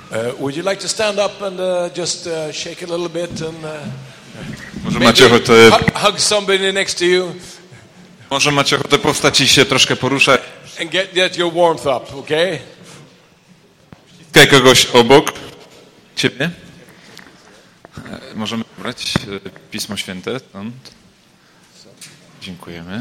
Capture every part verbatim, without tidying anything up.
Uh, would you like to stand up and uh, just uh, shake a little bit and uh, Może macie ochotę, hug, hug somebody next to you może macie ochotę powstać i się troszkę poruszać. and get, get your warmth up, okay? Ściskaj kogoś obok ciebie. E, Możemy brać e, Pismo Święte stąd. Dziękujemy.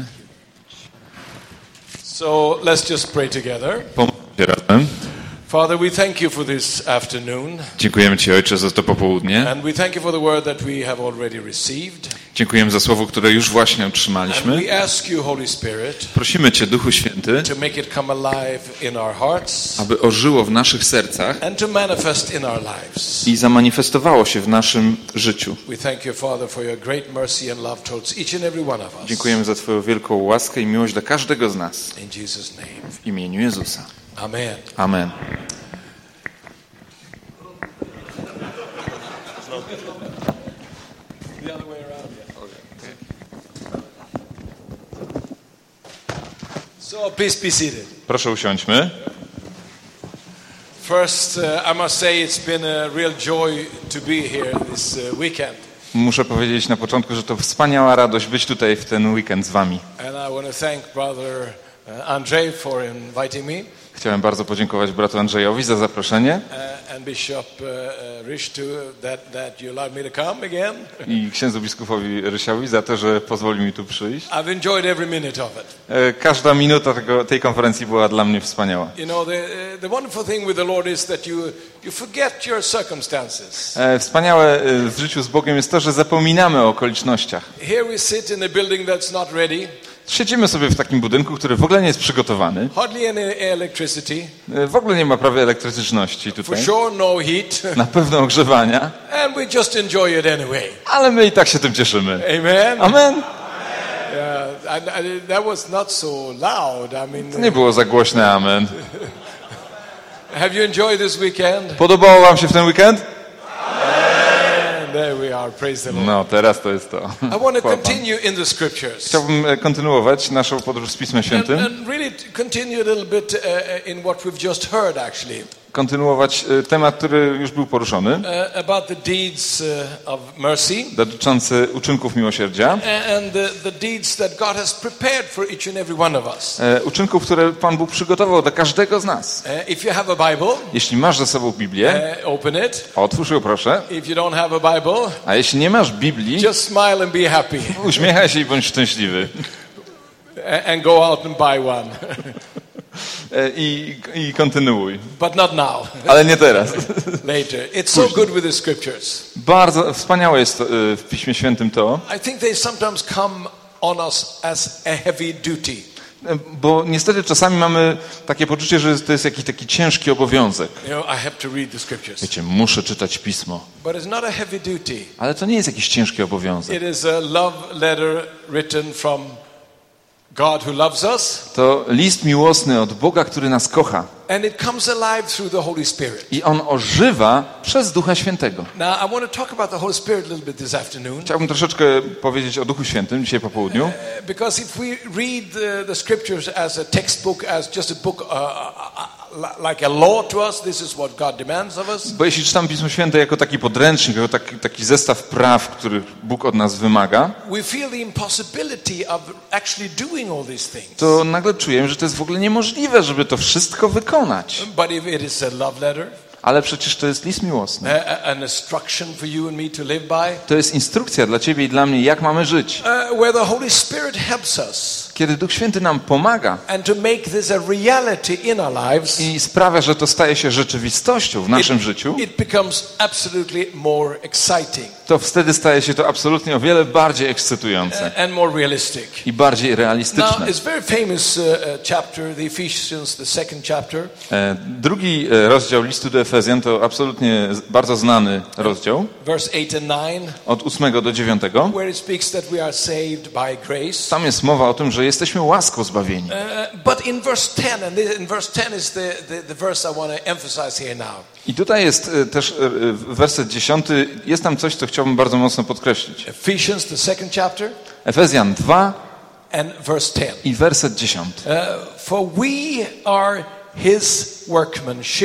So let's just pray together. Pomóżcie razem. Father, we thank you for this afternoon. Dziękujemy Ci, Ojcze, za to popołudnie. And we thank you for the word that we have already received. Dziękujemy za słowo, które już właśnie And otrzymaliśmy. we ask you, Holy Spirit, Prosimy Cię, Duchu Święty, to make it come alive in our hearts aby ożyło w naszych sercach and to manifest in our lives. i zamanifestowało się w naszym życiu. We thank you, Father, for your great mercy and love towards each and every one of us. Dziękujemy za Twoją wielką łaskę i miłość dla każdego z nas. In Jesus' name. W imieniu Jezusa. Amen. Amen. The other way around, yeah. So please be seated. Proszę usiądźmy. First, uh, I must say it's been a real joy to be here this uh, weekend. Muszę powiedzieć na początku, że to wspaniała radość być tutaj w ten weekend z Wami. And I want to thank Brother uh, Andrzej for inviting me. Chciałem bardzo podziękować bratu Andrzejowi za zaproszenie Uh, and Bishop uh, uh, Rishtu that, that you allowed me to come again. i księdzu biskupowi Rysiowi za to, że pozwolił mi tu przyjść. I've enjoyed every minute of it. E, Każda minuta tego, tej konferencji była dla mnie wspaniała. You know, the, uh, the wonderful thing with the Lord is that you, you forget your circumstances. E, Wspaniałe e, w życiu z Bogiem jest to, że zapominamy o okolicznościach. Here we sit in a building that's not ready, Siedzimy sobie w takim budynku, który w ogóle nie jest przygotowany. hardly any electricity, E, W ogóle nie ma prawie elektryczności for tutaj. sure no heat, Na pewno ogrzewania, and we just enjoy it anyway. ale my i tak się tym cieszymy. Amen? Amen. Yeah, and, and that was not so loud. I mean, To nie było za głośne amen. have you enjoyed this weekend? Podobało Wam się w ten weekend? And there we are, praise the Lord. No, teraz to jest to. I want to Chwała Panu. continue in the scriptures. Chciałbym e, kontynuować naszą podróż z Pismem And, Świętym. and really t- continue a little bit uh, in what we've just heard, actually, Kontynuować e, temat, który już był poruszony, uh, about the deeds uh, of mercy dotyczący uczynków miłosierdzia. a- and the, the deeds that God has prepared for each and every one of us. E, Uczynków, które Pan Bóg przygotował dla każdego z nas. Uh, if you have a Bible, Jeśli masz ze sobą Biblię, uh, open it. otwórz ją proszę. If you don't have a Bible, A jeśli nie masz Biblii, just smile and be happy uśmiechaj się i bądź szczęśliwy. a- and go out and buy one. E, I, I kontynuuj. But not now, Ale nie teraz. later. It's so good with the scriptures. Bardzo wspaniałe jest to, e, w Piśmie Świętym to, I think they sometimes come on us as a heavy duty. e, bo niestety czasami mamy takie poczucie, że to jest jakiś taki ciężki obowiązek. You know, I have to read the scriptures. Wiecie, muszę czytać Pismo. But it's not a heavy duty. Ale to nie jest jakiś ciężki obowiązek. It is a love letter written from God who loves us, To list miłosny od Boga, który nas kocha. and it comes alive through the Holy Spirit. I on ożywa przez Ducha Świętego. Now, I want to talk about the Holy Spirit a little bit this afternoon, Chciałbym troszeczkę powiedzieć o Duchu Świętym dzisiaj po południu. uh, because if we read the, the scriptures as a textbook, as just a book, uh, uh, uh, like a law to us, this is what God demands of us. Bo jeśli czytamy Pismo Święte jako taki podręcznik, jako taki, taki zestaw praw, który Bóg od nas wymaga, We feel the impossibility of actually doing all these things. to nagle czujemy, że to jest w ogóle niemożliwe, żeby to wszystko wykonać. But if it is a love letter, Ale przecież to jest list miłosny. a- a- an instruction for you and me to live by, To jest instrukcja dla ciebie i dla mnie, jak mamy żyć. uh, where the Holy Spirit helps us Kiedy Duch Święty nam pomaga and to make this a reality in our lives, i sprawia, że to staje się rzeczywistością w naszym życiu, it becomes absolutely more exciting to wtedy staje się to absolutnie o wiele bardziej ekscytujące and more realistic. i bardziej Now, realistyczne. it's very famous uh, uh, chapter, the Ephesians, the second chapter, E, Drugi e, rozdział listu do Efezjan to absolutnie z- bardzo znany rozdział, verse eight and nine, od ósmego do dziewiątego. where it speaks that we are saved by grace. Tam jest mowa o tym, że jesteśmy łaską zbawieni. Uh, but in verse ten, and the, in verse ten is the, the, the verse I want to emphasize here now. I tutaj jest e, też e, e, werset dziesiąty, jest tam coś, co chciałbym bardzo mocno podkreślić. Ephesians, the second chapter, Efezjan dwa and verse ten. i werset dziesiąty. Uh, for we are his workmanship,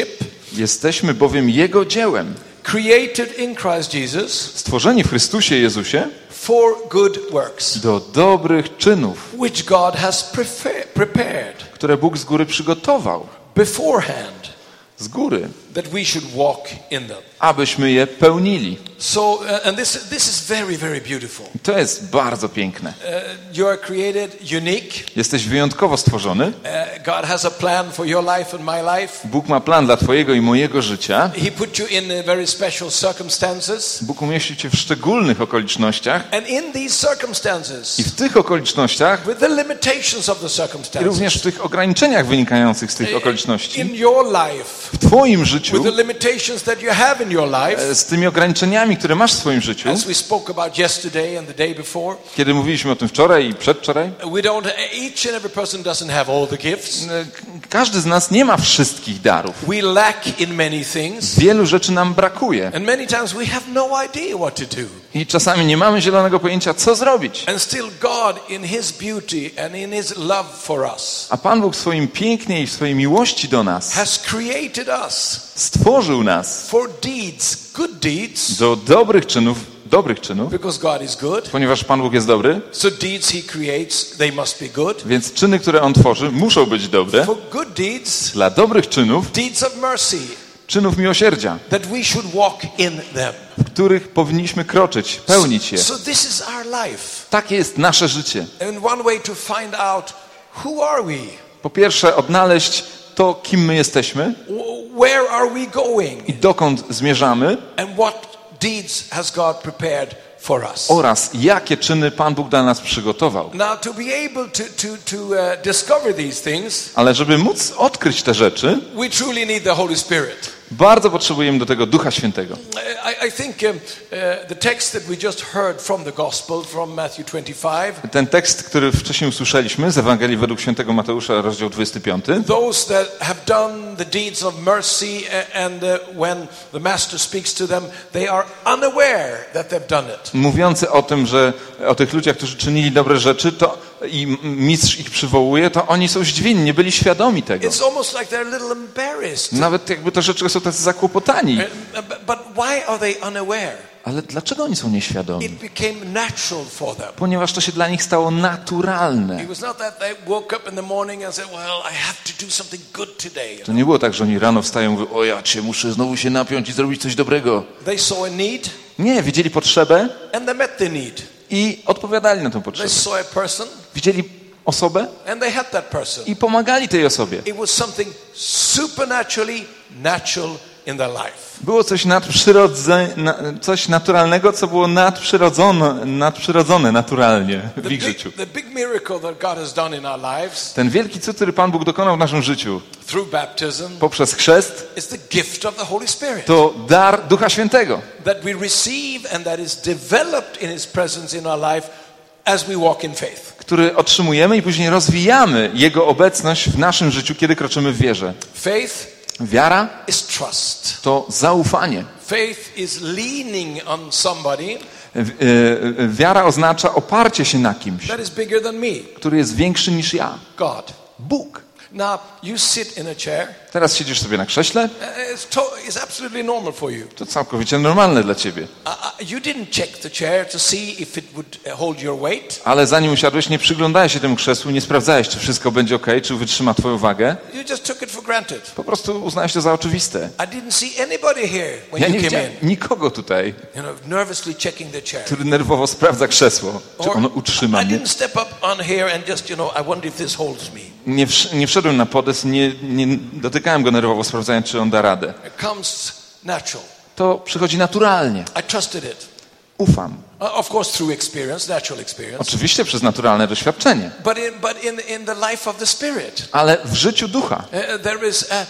Jesteśmy bowiem Jego dziełem, created in Christ Jesus stworzeni w Chrystusie Jezusie for good works, do dobrych czynów, which God has prefer- prepared które Bóg z góry przygotował, beforehand, z góry, that we should walk in them. abyśmy je pełnili. So, uh, and this this is very, very beautiful. To jest bardzo piękne. Uh, you are created unique. Jesteś wyjątkowo stworzony. Uh, God has a plan for your life and my life. Bóg ma plan dla twojego i mojego życia. He put you in uh, very special circumstances. Bóg umieścił cię w szczególnych okolicznościach. And in these circumstances, I w tych okolicznościach, with the limitations of the i circumstances, również w tych ograniczeniach wynikających z tych okoliczności, in your life, w twoim życiu, with the limitations that you have in your life, z tymi ograniczeniami, które masz w swoim życiu, as we spoke about yesterday and the day before, kiedy mówiliśmy o tym wczoraj i przedwczoraj, we don't, each and every person doesn't have all the gifts. każdy z nas nie ma wszystkich darów. We lack in many things. Wielu rzeczy nam brakuje. And many times we have no idea what to do. I czasami nie mamy zielonego pojęcia, co zrobić. And still God in His beauty and in His love for us A Pan Bóg w swoim pięknie i w swojej miłości do nas has created us stworzył nas for deeds, good deeds, do dobrych czynów, dobrych czynów, because God is good. ponieważ Pan Bóg jest dobry, So deeds He creates, they must be good. więc czyny, które On tworzy, muszą być dobre. For good deeds, Dla dobrych czynów, deeds of mercy, czynów miłosierdzia, that we should walk in them. w których powinniśmy kroczyć, pełnić je. So this is our life. Takie jest nasze życie. And one way to find out who are we? Po pierwsze, odnaleźć to, kim my jesteśmy W- Where are we going? i dokąd zmierzamy And what deeds has God prepared for us? oraz jakie czyny Pan Bóg dla nas przygotował. Now, to be able to, to, to uh, discover these things, Ale żeby móc odkryć te rzeczy, we truly need the Holy Spirit. bardzo potrzebujemy do tego Ducha Świętego. I, I think um, uh, the text that we just heard from the Gospel, from Matthew twenty-five, Ten tekst, który wcześniej usłyszeliśmy z Ewangelii według świętego Mateusza, rozdział dwudziesty piąty. those that have done the deeds of mercy, uh, and uh, when the Master speaks to them, they are unaware that they've done it. Mówiący o tym, że o tych ludziach, którzy czynili dobre rzeczy, to i mistrz ich przywołuje, to oni są zdziwieni, nie byli świadomi tego. It's almost like they're a little embarrassed. Nawet jakby te rzeczy są tacy zakłopotani. Uh, But but why are they unaware? Ale dlaczego oni są nieświadomi? It became natural for them. Ponieważ to się dla nich stało naturalne. It was not that they woke up in the morning and said, well, I have to do something good today. To nie było tak, że oni rano wstają i mówią, o ja cię muszę znowu się napiąć i zrobić coś dobrego. They saw a need Nie, widzieli potrzebę and they met the need. i odpowiadali na tę They potrzebę. saw a person Widzieli osobę and they had that person. i pomagali tej osobie. It was something supernaturally natural in their life. Było coś nadprzyrodzone, coś naturalnego, co było nadprzyrodzone, nadprzyrodzone naturalnie The w ich big, życiu. the big miracle that God has done in our lives Ten wielki cud, który Pan Bóg dokonał w naszym życiu through baptism poprzez chrzest, is the gift of the Holy Spirit to dar Ducha Świętego, that we receive and that is developed in His presence in our life as we walk in faith. który otrzymujemy i później rozwijamy Jego obecność w naszym życiu, kiedy kroczymy w wierze. Faith Wiara is trust. to zaufanie. Faith is leaning on somebody W- e, e, Wiara oznacza oparcie się na kimś, that is bigger than me, który jest większy niż ja. God. Bóg. Now, you sit in a chair. Teraz siedzisz sobie na krześle, Uh, It's, to, it's absolutely normal for you. to całkowicie normalne dla ciebie. Uh, uh, you didn't check the chair to see if it would uh, hold your weight. Ale zanim usiadłeś, nie przyglądałeś się temu krzesłu, nie sprawdzałeś, czy wszystko będzie ok, czy wytrzyma twoją wagę. You just took it for granted. Po prostu uznałeś to za oczywiste. I didn't see anybody here when Ja nie you came widziałem in, nikogo tutaj, you know, nervously checking the chair. który nerwowo sprawdza krzesło, czy Or ono utrzyma I mnie. didn't step up on here and just, you know, I wonder if this holds me. Nie, wsz- nie wszedłem na podes, nie, nie dotykałem go nerwowo, sprawdzając, czy on da radę. It comes natural. To przychodzi naturalnie. I trusted it. Ufam. Uh, of course, through experience, natural experience. Oczywiście przez naturalne doświadczenie, But in, but in, in the life of the Spirit, ale w życiu ducha uh, there is a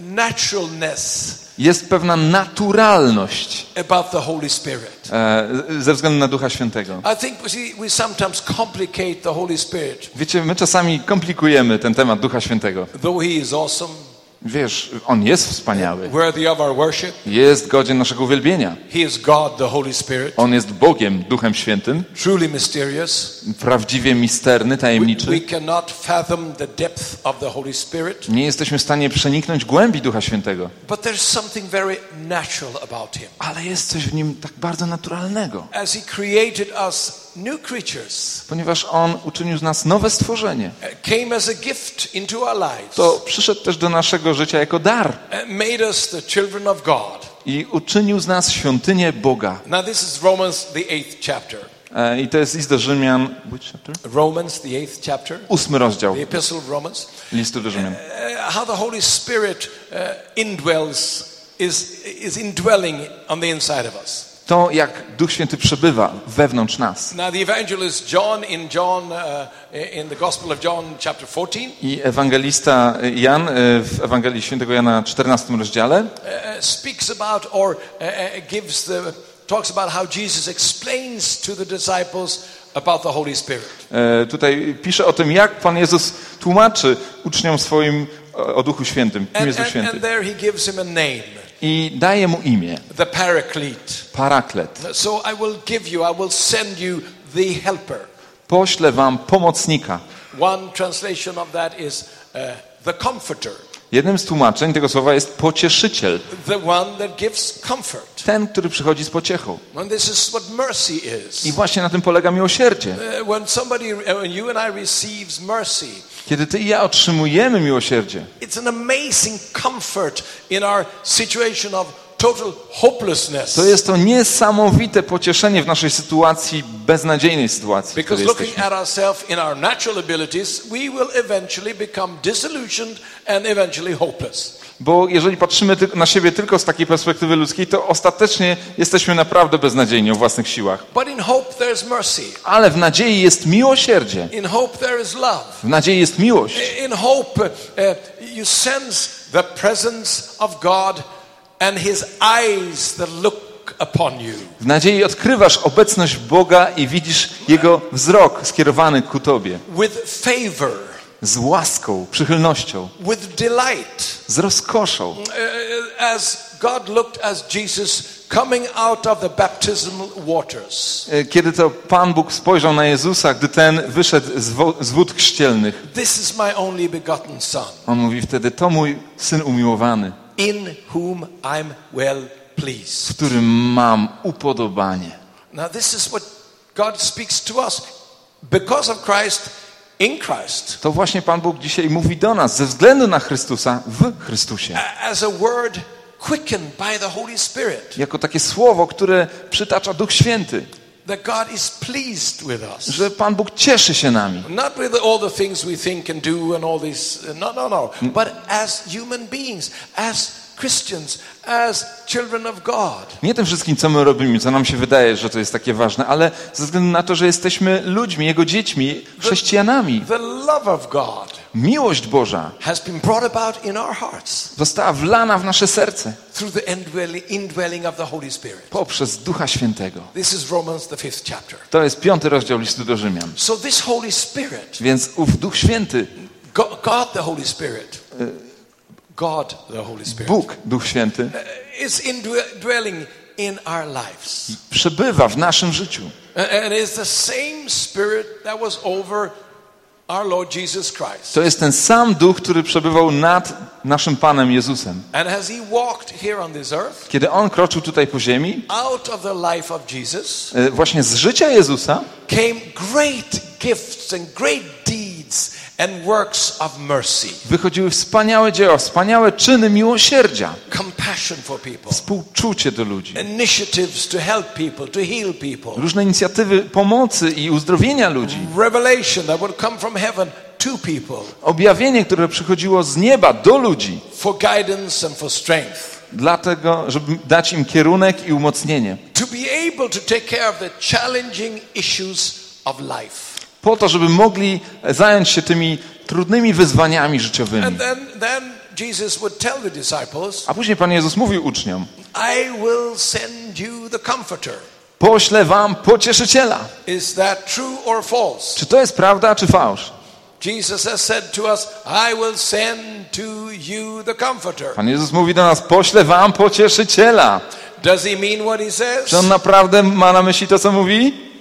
naturalness jest pewna naturalność about the Holy Spirit. e, ze względu na Ducha Świętego. I think we, see, we sometimes complicate the Holy Spirit. Wiecie, my czasami komplikujemy ten temat Ducha Świętego. Though He is awesome, Wiesz, On jest wspaniały. worthy of our worship. Jest godzien naszego uwielbienia. He is God, the Holy Spirit, On jest Bogiem, Duchem Świętym, truly mysterious. prawdziwie misterny, We, tajemniczy. we cannot fathom the depth of the Holy Spirit, Nie jesteśmy w stanie przeniknąć głębi Ducha Świętego. but there's something very natural about Him. Ale jest coś w Nim tak bardzo naturalnego. As He created us new creatures, Ponieważ On uczynił z nas nowe stworzenie. uh, came as a gift into our lives, To przyszedł też do naszego życia jako dar. uh, made us the children of God. I uczynił z nas świątynię Boga. Now this is Romans, the eighth chapter. E, I to jest list do Rzymian, which chapter? Romans, the eighth chapter, Ósmy rozdział the Epistle of Romans. listu do Rzymian. Uh, how the Holy Spirit uh, indwells, is, is indwelling on the inside of us. To, jak Duch Święty przebywa wewnątrz nas. Now the evangelist John in John, uh, in the Gospel of John chapter fourteen, I ewangelista Jan e, w Ewangelii Świętego Jana czternastym rozdziale uh, speaks about or uh, uh, gives the, talks about how Jesus explains to the disciples about the Holy Spirit. e, tutaj pisze o tym, jak Pan Jezus tłumaczy uczniom swoim o, o Duchu Świętym, kim And, jest Duch and, Święty. and there he gives him a name, I daje mu imię, the Paraclete. Paraklet. So I will give you, I will send you the helper. Poślę wam pomocnika. One translation of that is uh, the comforter, Jednym z tłumaczeń tego słowa jest pocieszyciel. the one that gives comfort. Ten, który przychodzi z pociechą. And this is what mercy is. I właśnie na tym polega miłosierdzie. Uh, when somebody, uh, when you and I receives mercy, Kiedy ty i ja otrzymujemy miłosierdzie, it's an amazing comfort in our situation of total hopelessness. to jest to niesamowite pocieszenie w naszej sytuacji, beznadziejnej sytuacji, w Because której looking jesteśmy. at ourselves in our natural abilities, we will eventually become disillusioned and eventually hopeless. Bo jeżeli patrzymy ty- na siebie tylko z takiej perspektywy ludzkiej, to ostatecznie jesteśmy naprawdę beznadziejni o własnych siłach. But in hope there's mercy. Ale w nadziei jest miłosierdzie. In hope there is love. W nadziei jest miłość. In hope uh, you sense the presence of God and His eyes that look upon you. W nadziei odkrywasz obecność Boga i widzisz Jego wzrok skierowany ku tobie. With favor. Z łaską, przychylnością, With delight. z rozkoszą. Uh, as God looked as Jesus coming out of the baptismal waters. Kiedy to Pan Bóg spojrzał na Jezusa, gdy ten wyszedł z, wo- z wód chrzcielnych, This is my only begotten son, On mówi wtedy, to mój Syn umiłowany, in whom I'm well w pleased. którym mam upodobanie. Now this is what God speaks to us. Because of Christ, in Christ. To właśnie Pan Bóg dzisiaj mówi do nas, ze względu na Chrystusa, w Chrystusie. As a word quickened by the Holy Spirit. Jako takie słowo, które przytacza Duch Święty, That God is pleased with us. że Pan Bóg cieszy się nami. Not with all the things we think and do and all these, no, no, no. But as human beings, as Christians, as children of God. Nie tym wszystkim, co my robimy, co nam się wydaje, że to jest takie ważne, ale ze względu na to, że jesteśmy ludźmi, Jego dziećmi, chrześcijanami. The love of God Miłość Boża has been brought about in our hearts została wlana w nasze serce through the indwelling, indwelling of the Holy Spirit. poprzez Ducha Świętego. This is Romans, the fifth chapter. To jest piąty rozdział listu do Rzymian. So this Holy Spirit, Więc ów Duch Święty, God, God the Holy Spirit, God the Holy Spirit, Bóg Duch Święty, is indwelling in our lives. przebywa w naszym życiu. And it's the same Spirit that was over our Lord Jesus Christ. To jest ten sam Duch, który przebywał nad naszym Panem Jezusem. And as He walked here on this earth, Kiedy On kroczył tutaj po ziemi, out of the life of Jesus e, właśnie z życia Jezusa came great gifts and great deeds and works of mercy. wychodziły wspaniałe dzieła, wspaniałe czyny miłosierdzia, Compassion for people. współczucie do ludzi, Initiatives to help people, to heal people. różne inicjatywy pomocy i uzdrowienia ludzi, Revelation that would come from heaven to people objawienie, które przychodziło z nieba do ludzi, for guidance and for strength. dlatego, żeby dać im kierunek i umocnienie, To be able to take care of the challenging issues of life. po to, żeby mogli zająć się tymi trudnymi wyzwaniami życiowymi. And then, then Jesus would tell the disciples, A później Pan Jezus mówił uczniom, I will send you the comforter. poślę wam pocieszyciela. Is that true or false? Czy to jest prawda, czy fałsz? Jesus has said to us, I will send to you the Comforter. Pan Jezus mówi do nas, poślę wam pocieszyciela. Does he mean what he says? Czy on naprawdę ma na myśli to, co mówi?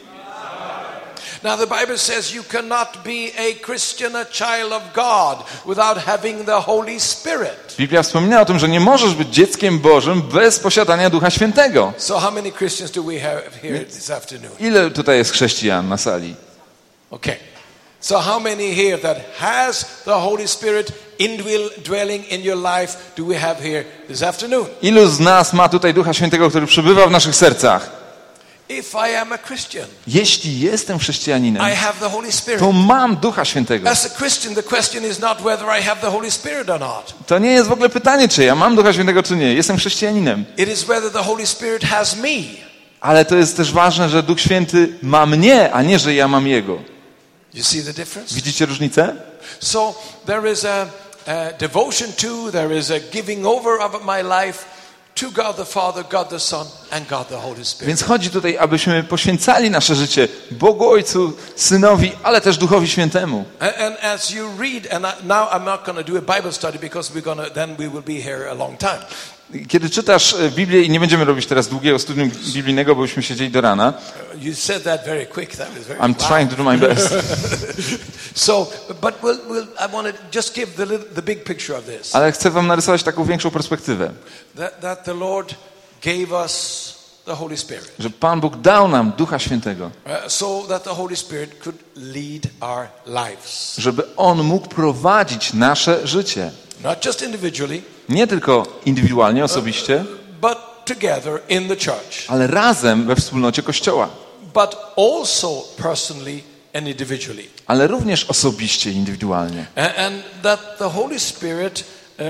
Now the Bible says you cannot be a Christian, a child of God without having the Holy Spirit. Biblia wspomina o tym, że nie możesz być dzieckiem Bożym bez posiadania Ducha Świętego. So how many Christians do we have here this afternoon? Ile tutaj jest chrześcijan na sali? Okay. So how many here that has the Holy Spirit indwelling in your life do we have here this afternoon? Ilu z nas ma tutaj Ducha Świętego, który przebywa w naszych sercach? If I am a Christian, Jeśli jestem chrześcijaninem, I have the Holy Spirit. to mam Ducha Świętego. As a Christian, the question is not whether I have the Holy Spirit or not. To nie jest w ogóle pytanie, czy ja mam Ducha Świętego, czy nie. Jestem chrześcijaninem. It is whether the Holy Spirit has me. Ale to jest też ważne, że Duch Święty ma mnie, a nie, że ja mam Jego. You see the difference? Widzicie różnicę? So there is a, a devotion to, there is a giving over of my life to God the Father, God the Son and God the Holy Spirit. Więc chodzi tutaj, abyśmy poświęcali nasze życie Bogu Ojcu, Synowi, ale też Duchowi Świętemu. And, and as you read, and I, now I'm not going to do a Bible study because we're going to, then we will be here a long time. Kiedy czytasz Biblię, i nie będziemy robić teraz długiego studium biblijnego, bo byśmy siedzieli do rana. You said that very quick. That was very I'm trying to do my best. So, but we'll, we'll, I want to just give the, the big picture of this. Ale chcę wam narysować taką większą perspektywę. That, that the Lord gave us the Holy Spirit. Że Pan Bóg dał nam Ducha Świętego. Uh, so that the Holy Spirit could lead our lives. Żeby On mógł prowadzić nasze życie. Not just individually. Nie tylko indywidualnie, osobiście, but together in the church. ale razem we wspólnocie Kościoła. But also personally and individually. Ale również osobiście i indywidualnie. And, and that the Holy Spirit uh,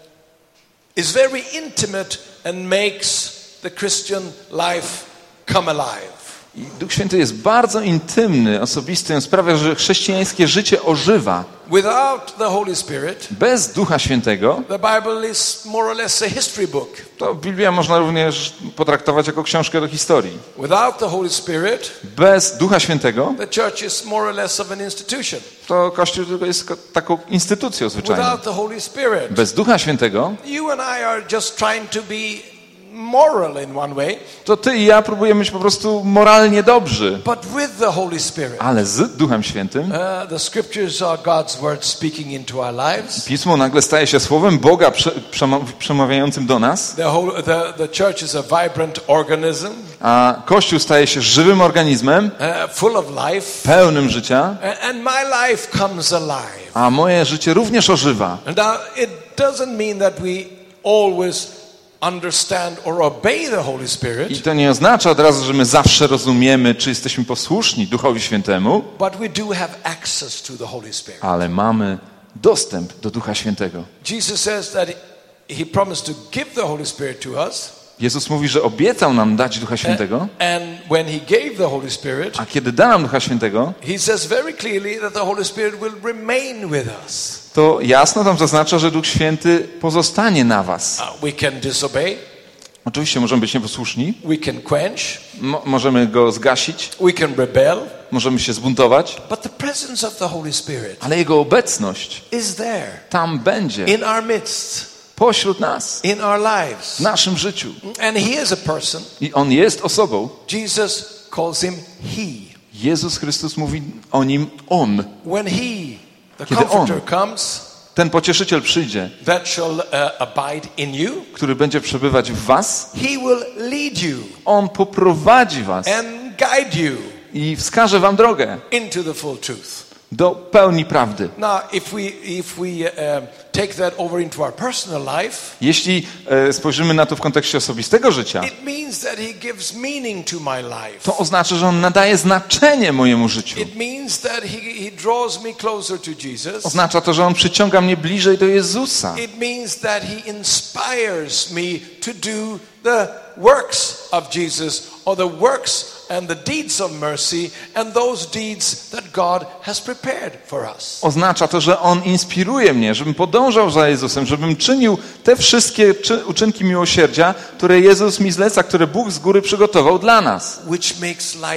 is very intimate and makes the Christian life come alive. I Duch Święty jest bardzo intymny, osobisty. On sprawia, że chrześcijańskie życie ożywa. Without the Holy Spirit, Bez Ducha Świętego the Bible is more or less a history book. to Biblia można również potraktować jako książkę do historii. Without the Holy Spirit, Bez Ducha Świętego the church is more or less of an institution. to Kościół tylko jest taką instytucją zwyczajną. Without the Holy Spirit, Bez Ducha Świętego you and I are just trying to be moral in one way, to ty i ja próbujemy być po prostu moralnie dobrzy. but with the Holy Spirit. Ale z Duchem Świętym Uh, the scriptures are God's word speaking into our lives. Pismo nagle staje się słowem Boga prze, przema- przemawiającym do nas, The, whole, the, the church is a vibrant organism, a Kościół staje się żywym organizmem, uh, full of life, pełnym życia, and, and my life comes alive. a moje życie również ożywa. And now, it doesn't mean that we always understand or obey the Holy Spirit, I to nie oznacza od razu, że my zawsze rozumiemy, czy jesteśmy posłuszni Duchowi Świętemu, but we do have access to the Holy Spirit. ale mamy dostęp do Ducha Świętego. Jesus says that he promised to give the Holy Spirit to us, Jezus mówi, że obiecał nam dać Ducha Świętego, and when he gave the Holy Spirit, a kiedy da nam Ducha Świętego, he says very clearly that the Holy Spirit will remain with us. to jasno tam zaznacza, że Duch Święty pozostanie na was. Uh, we can disobey, Oczywiście możemy być nieposłuszni, we can quench, mo- możemy go zgasić, we can rebel, możemy się zbuntować, but the presence of the Holy Spirit ale Jego obecność is there tam będzie, in our midst, pośród nas, in our lives. w naszym życiu. And he is a person. I On jest osobą. Jesus calls him he. Jezus Chrystus mówi o Nim On. When he, the Kiedy Comforter, On. comes, Ten Pocieszyciel przyjdzie, that shall uh, abide in you, który będzie przebywać w was. he will lead you On poprowadzi was and guide you i wskaże wam drogę into the full truth. do pełni prawdy. Now, if we if we um, take that over into our personal life, Jeśli e, spojrzymy na to w kontekście osobistego życia, it means that he gives meaning to my life. to oznacza, że On nadaje znaczenie mojemu życiu. It means that he, he draws me closer to Jesus. Oznacza to, że On przyciąga mnie bliżej do Jezusa. It means that he inspires me to do the works of Jesus, or the works and the deeds of mercy and those deeds that God has prepared for us. Oznacza to, że On inspiruje mnie, żebym podążał za Jezusem, żebym czynił te wszystkie czy, uczynki miłosierdzia, które Jezus mi zleca, które Bóg z góry przygotował dla nas. Which makes life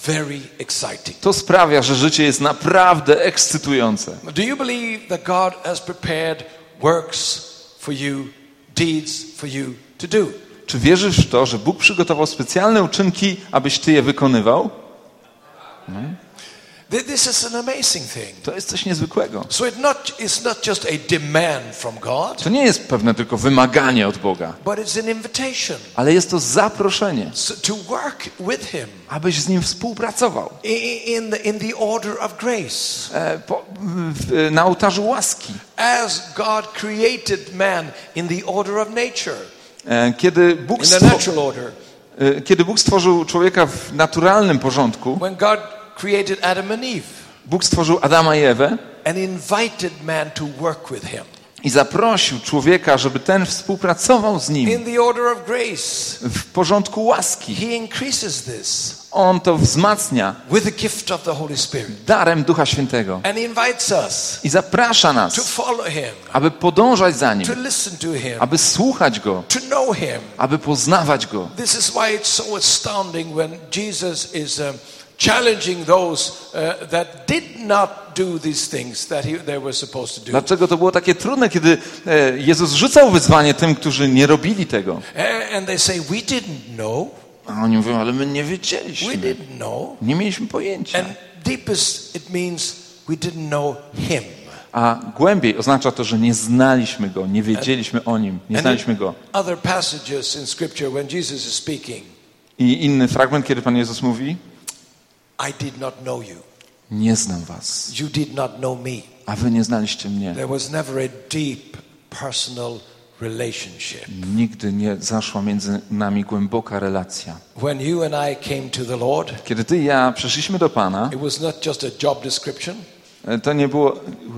very exciting. To sprawia, że życie jest naprawdę ekscytujące. Do you believe that God has prepared works for you, deeds for you to do? Czy wierzysz w to, że Bóg przygotował specjalne uczynki, abyś ty je wykonywał? Hmm? This is an amazing thing. To jest coś niezwykłego. So it not, it's not just a demand from God, To nie jest pewne tylko wymaganie od Boga, but it's an invitation ale jest to zaproszenie, to work with Him abyś z Nim współpracował in the, in the order of grace. e, po, w, na ołtarzu łaski. As God created man in the order of nature, E, kiedy, Bóg in the stwo- natural order. e, kiedy Bóg stworzył człowieka w naturalnym porządku, When God created Adam and Eve Bóg stworzył Adama i Ewę and invited man to work with Him i zaprosił człowieka, żeby ten współpracował z nim in the order of grace. w porządku łaski. He increases this On to wzmacnia with the gift of the Holy Spirit darem Ducha Świętego and invites us i zaprasza to nas, follow Him, aby podążać za Nim, to listen to Him, aby słuchać Go, to know Him. aby poznawać Go. This is why it's so astounding when Jesus is um, challenging those uh, that did not do these things that he, they were supposed to do. Dlaczego to było takie trudne, kiedy e, Jezus rzucał wyzwanie tym, którzy nie robili tego? A- And they say, we didn't know, A oni mówią, ale my nie we wiedzieliśmy, didn't know. nie mieliśmy pojęcia. And deepest it means we didn't know Him. A głębiej oznacza to, że nie znaliśmy Go, nie wiedzieliśmy o Nim, nie And znaliśmy in Go. other passages in Scripture when Jesus is speaking, I inny fragment, kiedy Pan Jezus mówi, I did not know you. nie znam was, You did not know me. a wy nie znaliście mnie. There was never a deep personal relationship. Nigdy nie zaszła między nami głęboka relacja. When you and I came to the Lord, Kiedy ty i ja przyszliśmy do Pana, it was not just a job description. to nie było,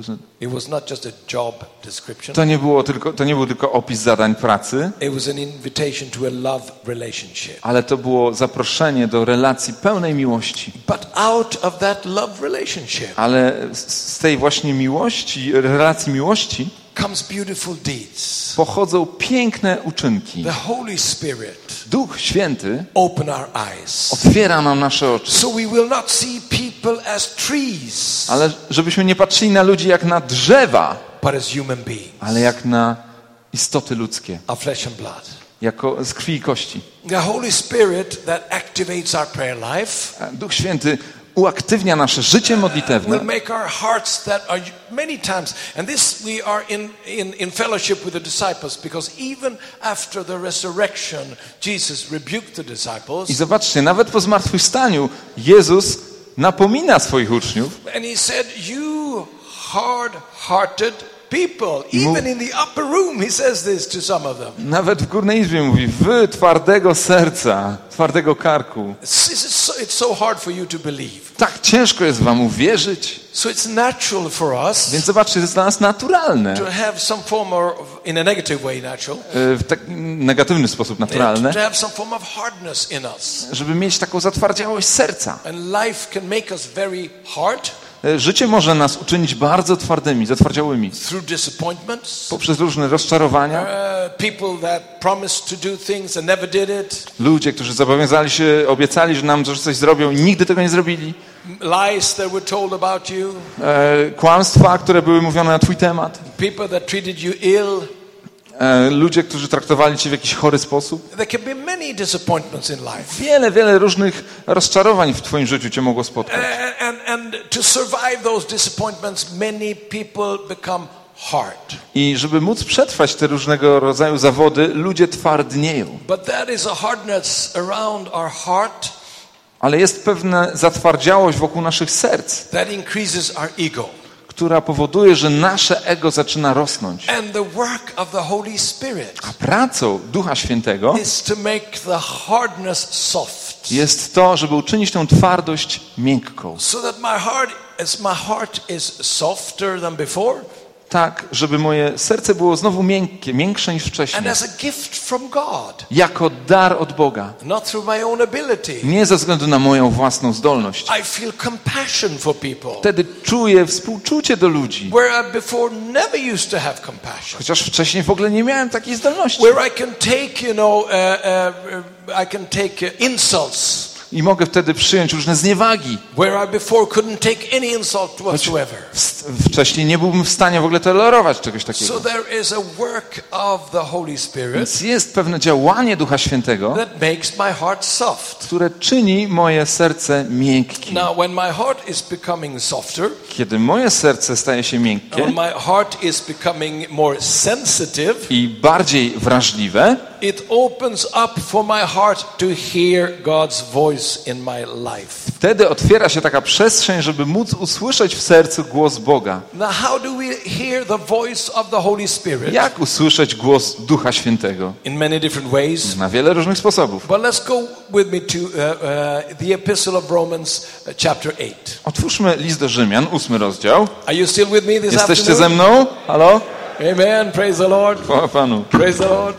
It was not just a job description. to nie było tylko, to nie był tylko opis zadań pracy, It was an invitation to a love relationship. ale to było zaproszenie do relacji pełnej miłości. But out of that love relationship Ale z z tej właśnie miłości, relacji miłości comes beautiful deeds. pochodzą piękne uczynki. The Holy Spirit Duch Święty open our eyes, otwiera nam nasze oczy. so we will not see people as trees, Ale żebyśmy nie patrzyli na ludzi jak na drzewa, but as human beings, ale jak na istoty ludzkie, of flesh and blood. jako z krwi i kości. The Holy Spirit that activates our prayer life A Duch Święty uaktywnia nasze życie modlitewne will make our hearts that are many times, and this we are in, in, in fellowship with the disciples, because even after the resurrection, Jesus rebuked the i disciples, zobaczcie, nawet po zmartwychwstaniu Jezus napomina swoich uczniów and he said, you hard-hearted people, I mu- even in the upper room, he says this to some of them. nawet w Górnej Izbie mówi, wy twardego serca, twardego karku. It's, it's, so, it's so hard for you to believe. Tak ciężko jest wam uwierzyć. So it's natural for us Więc zobaczcie, to jest dla nas naturalne. to have some form of, in a negative way, natural, E, W tak negatywny sposób naturalne, to have some form of hardness in us. żeby mieć taką zatwardziałość serca. And life can make us very hard E, Życie może nas uczynić bardzo twardymi, zatwardziałymi. through disappointments, Poprzez różne rozczarowania. uh, people that promised to do things and never did it, Ludzie, którzy zobowiązali się, obiecali, że nam coś zrobią i nigdy tego nie zrobili. lies that were told about you, E, kłamstwa, które były mówione na twój temat. people that treated you ill. E, ludzie, którzy traktowali cię w jakiś chory sposób. There can be many disappointments in life. Wiele, wiele różnych rozczarowań w twoim życiu cię mogło spotkać. And, and, and to survive those disappointments, many people become hard. I żeby móc przetrwać te różnego rodzaju zawody, ludzie twardnieją. But there is a hardness around our heart Ale jest pewna zatwardziałość wokół naszych serc, that increases our ego. która powoduje, że nasze ego zaczyna rosnąć. And the work of the Holy Spirit A pracą Ducha Świętego is to make the hardness soft. jest to, żeby uczynić tę twardość miękką. So that my heart, as my heart is softer than before, Tak, żeby moje serce było znowu miękkie, miększe niż and wcześniej. as a gift from God, Jako dar od Boga. not through my own ability. Nie ze względu na moją własną zdolność. I feel compassion for people, Wtedy czuję współczucie do ludzi. where I before never used to have compassion. Chociaż wcześniej w ogóle nie miałem takiej zdolności. Where I can take, you know, uh, uh, I can take uh, insults I mogę wtedy przyjąć różne zniewagi. Where I before couldn't take any insult whatsoever. Wcześniej nie byłbym w stanie w ogóle tolerować czegoś takiego. So there is a work of the Holy Spirit. Więc jest pewne działanie Ducha Świętego, That makes my heart soft. które czyni moje serce miękkim. Now when my heart is becoming softer, Kiedy moje serce staje się miękkie when my heart is becoming more sensitive, i bardziej wrażliwe, it opens up for my heart to hear God's voice in my life. wtedy otwiera się taka przestrzeń, żeby móc usłyszeć w sercu głos Boga. Now how do we hear the voice of the Holy Spirit? Jak usłyszeć głos Ducha Świętego? In many different ways. Na wiele różnych sposobów. But let's go with me to uh, uh, the Epistle of Romans, uh, chapter eight. Otwórzmy list do Rzymian, ósmy rozdział. Are you still with me this Jesteście afternoon? ze mną? Halo? Amen. Praise the Lord. Chwała Panu. Praise the Lord.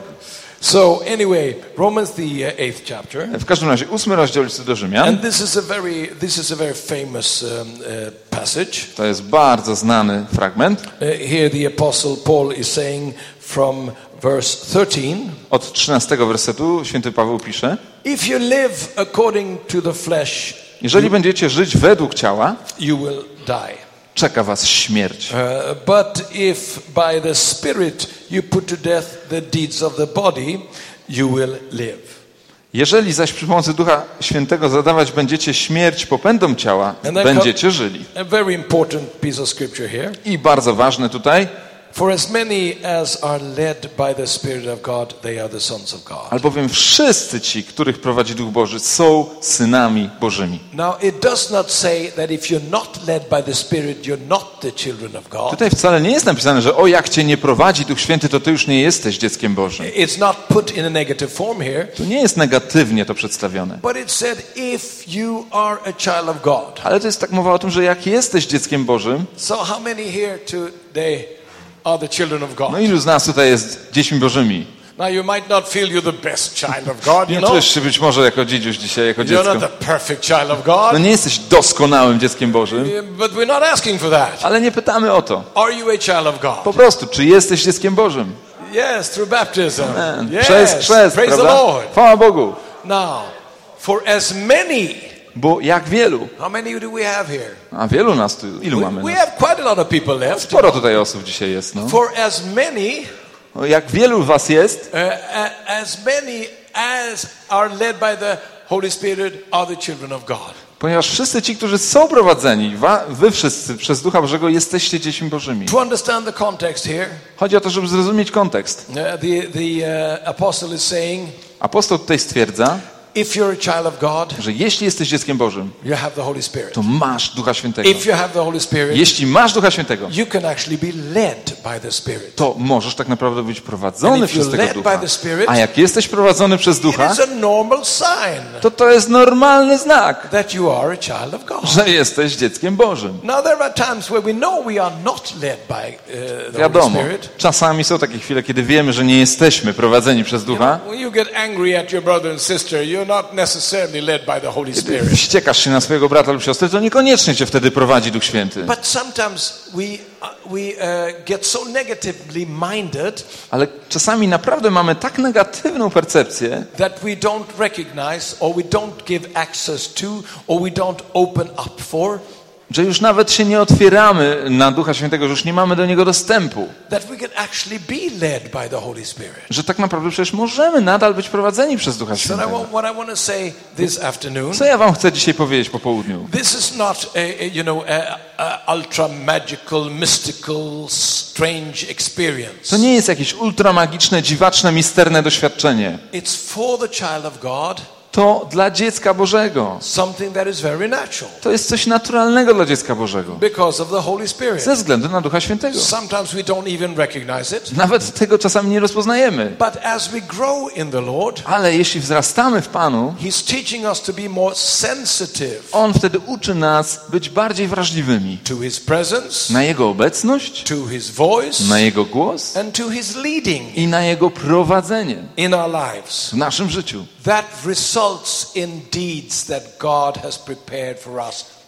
So anyway, Romans the uh, eighth chapter. W każdym razie ósmy rozdział listu do Rzymian. And this is a very this is a very famous um, uh, passage. To jest bardzo znany fragment. Uh, here the apostle Paul is saying from verse thirteen. Od trzynastego wersetu święty Paweł pisze: If you live according to the flesh, jeżeli będziecie żyć według ciała, you will die. czeka was śmierć. Uh, but if by the Spirit you put to death the deeds of the body, you will live. Jeżeli zaś przy pomocy Ducha Świętego zadawać będziecie śmierć popędom ciała, będziecie żyli. A very important piece of scripture here. I bardzo ważne tutaj, For as many as are led by the Spirit of God, they are the sons of God. albowiem wszyscy ci, których prowadzi Duch Boży, są synami Bożymi. Now it does not say that if you're not led by the Spirit, you're not the children of God. Tutaj wcale nie jest napisane, że o, jak cię nie prowadzi Duch Święty, to ty już nie jesteś dzieckiem Bożym. It's not put in a negative form here, Tu nie jest negatywnie to przedstawione. but it said if you are a child of God. Ale to jest tak mowa o tym, że jak jesteś dzieckiem Bożym, So how many here today are the children of God? no ilu z nas tutaj jest dziećmi Bożymi? Now you might not feel you're the best child of God, you Nie know. czujesz się być może jako dziedziuś dzisiaj, jako You're dziecko. not the perfect child of God, No nie jesteś doskonałym dzieckiem Bożym, but we're not asking for that. ale nie pytamy o to. Are you a child of Po God? prostu, czy jesteś dzieckiem Bożym? Yes, through baptism. Amen. Yes, Przez chrzest, praise the prawda? Lord. Chwała Bogu. Now, for as many, Bo jak wielu, how many do we have here? a wielu nas tu, ilu We, mamy we nas? have quite a lot of people left. Sporo tutaj osób dzisiaj jest, no. For as many, O, jak wielu was jest, uh, a- as many as are led by the Holy Spirit are the children of God. ponieważ wszyscy ci, którzy są prowadzeni, wa- wy wszyscy przez Ducha Bożego jesteście dziećmi Bożymi. To understand the context here, Chodzi o to, żeby zrozumieć kontekst. uh, the, the uh, apostle is saying, Apostoł tutaj stwierdza, if you're a child of God, że jeśli jesteś dzieckiem Bożym, you have the Holy Spirit. to masz Ducha Świętego. If you have the Holy Spirit, Jeśli masz Ducha Świętego, you can actually be led by the Spirit. to możesz tak naprawdę być prowadzony And if przez you're tego led Ducha. by the Spirit, A jak jesteś prowadzony przez It Ducha, is a normal sign to to jest normalny znak, that you are a child of God. że jesteś dzieckiem Bożym. Now there are times where we know we are not led by uh, the Wiadomo, Holy Spirit. czasami są takie chwile, kiedy wiemy, że nie jesteśmy prowadzeni przez Ducha. When you get angry at your brother and sister, you're not necessarily led by the Holy Kiedy Spirit. wściekasz się na swojego brata lub siostrę, to niekoniecznie cię wtedy prowadzi Duch Święty. But sometimes we uh, we uh, get so negatively minded Ale czasami naprawdę mamy tak negatywną percepcję, that we don't recognize or we don't give access to or we don't open up for że już nawet się nie otwieramy na Ducha Świętego, że już nie mamy do Niego dostępu. that we can actually be led by the Holy Spirit. Że tak naprawdę przecież możemy nadal być prowadzeni przez Ducha So I Świętego. want, what I want to say this afternoon, Co ja wam chcę dzisiaj powiedzieć po południu? this is not a, a you know a, a ultra magical, mystical, strange experience. To nie jest jakieś ultramagiczne, dziwaczne, misterne doświadczenie. It's for the child of God, To dla dziecka Bożego. something that is very natural To jest coś naturalnego dla dziecka Bożego. because of the Holy Spirit. Ze względu na Ducha Świętego. Sometimes we don't even recognize it, Nawet tego czasami nie rozpoznajemy. but as we grow in the Lord, Ale jeśli wzrastamy w Panu, He's teaching us to be more sensitive On wtedy uczy nas być bardziej wrażliwymi to His presence, na Jego obecność, to His voice, na Jego głos and to His leading i na Jego prowadzenie in our lives. w naszym życiu. That results in deeds that God has prepared for us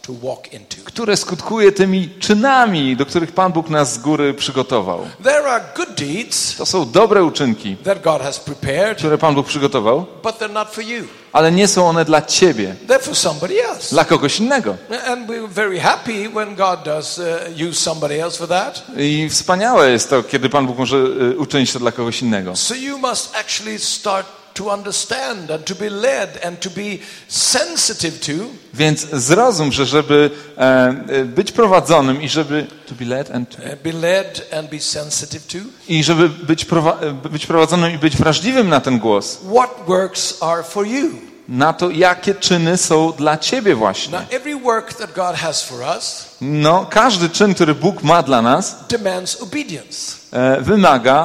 to walk into. które skutkuje tymi czynami, do których Pan Bóg nas z góry przygotował. There are good deeds To są dobre uczynki, that God has prepared, które Pan Bóg przygotował, but they're not for you. ale nie są one dla ciebie, They're for somebody else. dla kogoś innego. And we're very happy when God does uh, use somebody else for that. I wspaniałe jest to, kiedy Pan Bóg może y, uczynić to dla kogoś innego. So you must actually start to understand and to be led and to be sensitive to. Więc zrozum, że żeby e, e, być prowadzonym i żeby to be led and to, Be led and be sensitive to. i żeby być, prowa, być prowadzonym i być wrażliwym na ten głos, What works are for you. na to, jakie czyny są dla ciebie właśnie. Now every work that God has for us No, każdy czyn, który Bóg ma dla nas, demands obedience. e, wymaga,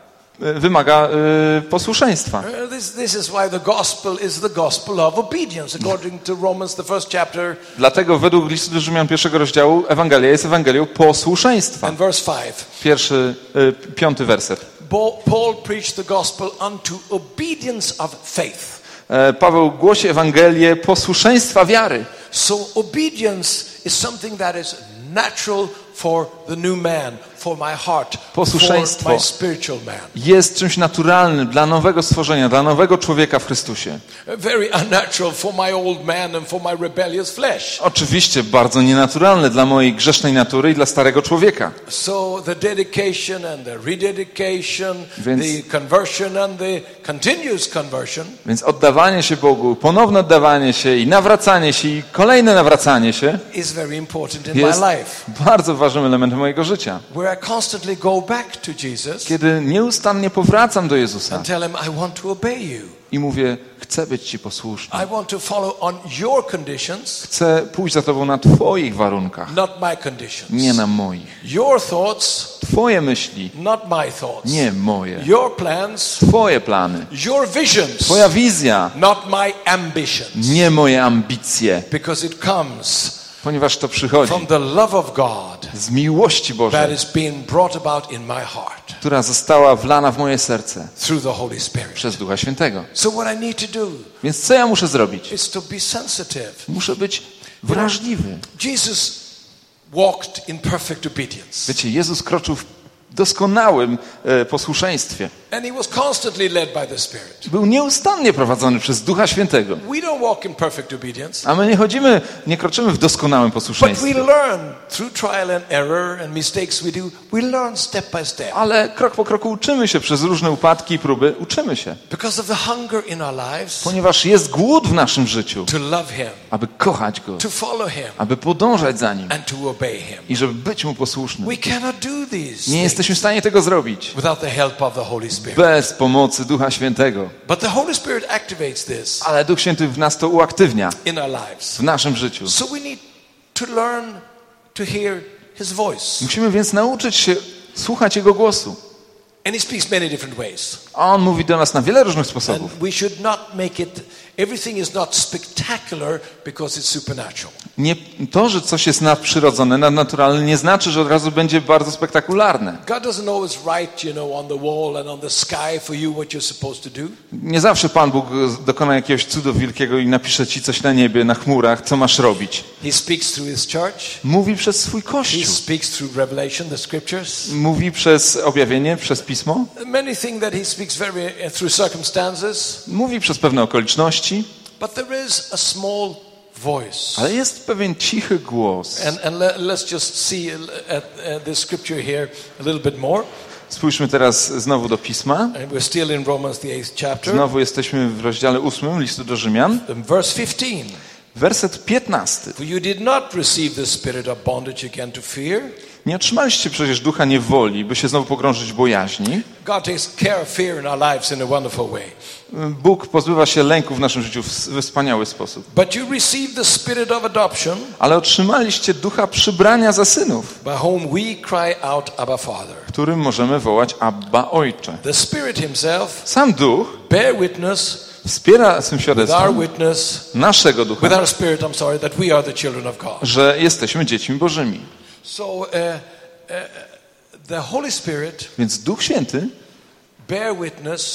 e, wymaga e, posłuszeństwa. Uh, This, this is why the gospel is the gospel of obedience, according to Romans, the first chapter Dlatego według listu do Rzymian pierwszego rozdziału Ewangelia jest Ewangelią posłuszeństwa. and verse five. Pierwszy, e, piąty werset. Paul Paul preached the gospel unto obedience of faith. E, Paweł głosi Ewangelię posłuszeństwa wiary. So obedience is something that is natural for the new man, for my heart, Posłuszeństwo. for my spiritual man. Jest czymś naturalnym dla nowego stworzenia, dla nowego człowieka w Chrystusie. Very unnatural for my old man and for my rebellious flesh. Oczywiście bardzo nienaturalne dla mojej grzesznej natury i dla starego człowieka. So the dedication and the rededication, Więc- the conversion and the continuous conversion Więc oddawanie się Bogu, ponowne oddawanie się i nawracanie się i kolejne nawracanie się is very important in jest my life. bardzo ważnym elementem mojego życia. Where I constantly go back to Jesus Kiedy nieustannie powracam do Jezusa and tell him, I want to obey you. i mówię, chcę być Ci posłuszny. I want to follow on your conditions, Chcę pójść za Tobą na Twoich warunkach, not my conditions. nie na moich. Your thoughts, Twoje myśli, not my thoughts. nie moje. Your plans, Twoje plany, your visions, Twoja wizja, not my ambitions. nie moje ambicje. Because it comes Ponieważ to przychodzi from the love of God z miłości that Bożej, is being brought about in my heart która została wlana w moje serce through the Holy Spirit. przez Ducha Świętego. So what I need to do Więc co ja muszę zrobić? is to be sensitive. Muszę być wrażliwy. Jesus walked in perfect obedience. Wiecie, Jezus kroczył w doskonałym e, posłuszeństwie. And he was constantly led by the Spirit. Był nieustannie prowadzony przez Ducha Świętego. We don't walk in perfect obedience, A my nie chodzimy, nie kroczymy w doskonałym but we posłuszeństwie. learn through trial and error and mistakes we do. We learn step by step. Ale krok po kroku uczymy się przez różne upadki i próby. Uczymy się. Because of the hunger in our lives Ponieważ jest głód w naszym życiu, to love him, aby kochać Go, to follow him, aby podążać za Nim and to obey him. i żeby być Mu posłusznym. We cannot do these Nie things jesteśmy w stanie tego zrobić without the help of the Holy Spirit. bez pomocy Ducha Świętego. But the Holy Spirit activates this Ale Duch Święty w nas to uaktywnia, in our lives. w naszym życiu. So we need to learn to hear his voice. Musimy więc nauczyć się słuchać Jego głosu. And he speaks many different ways. A On mówi do nas na wiele różnych And sposobów. we should not make it, everything is not spectacular because it's supernatural. Nie, to, że coś jest nadprzyrodzone, nadnaturalne, nie znaczy, że od razu będzie bardzo spektakularne. God doesn't always write, you know, on the wall and on the sky for you what you're supposed to do. Nie zawsze Pan Bóg dokona jakiegoś cudu wielkiego i napisze ci coś na niebie, na chmurach, co masz robić. He speaks through his church. Mówi przez swój He Kościół. speaks through Revelation, the scriptures. Mówi przez objawienie, przez Pismo. Many think that he speaks very uh, through circumstances, Mówi przez pewne okoliczności, but there is a small voice. ale jest pewien cichy głos. And, and let, let's just see at, at this scripture here a little bit more. Spójrzmy teraz znowu do Pisma. And we're still in Romans, the eighth chapter. Znowu jesteśmy w rozdziale ósmym listu do Rzymian. In verse fifteen. Werset piętnasty. For you did not receive the spirit of bondage again to fear. Nie otrzymaliście przecież ducha niewoli, by się znowu pogrążyć w bojaźni. God takes care of fear in our lives in a wonderful way. Bóg pozbywa się lęku w naszym życiu w we wspaniały sposób. But you received the spirit of adoption, Ale otrzymaliście ducha przybrania za synów, by whom we cry out, Abba, Father. którym możemy wołać Abba, Ojcze. The Spirit himself Sam duch bear witness wspiera swym with our świadectwem witness, naszego with ducha, our spirit, I'm sorry, that we are the children of God. że jesteśmy dziećmi Bożymi. So uh, uh, the Holy Spirit Więc Duch Święty bear witness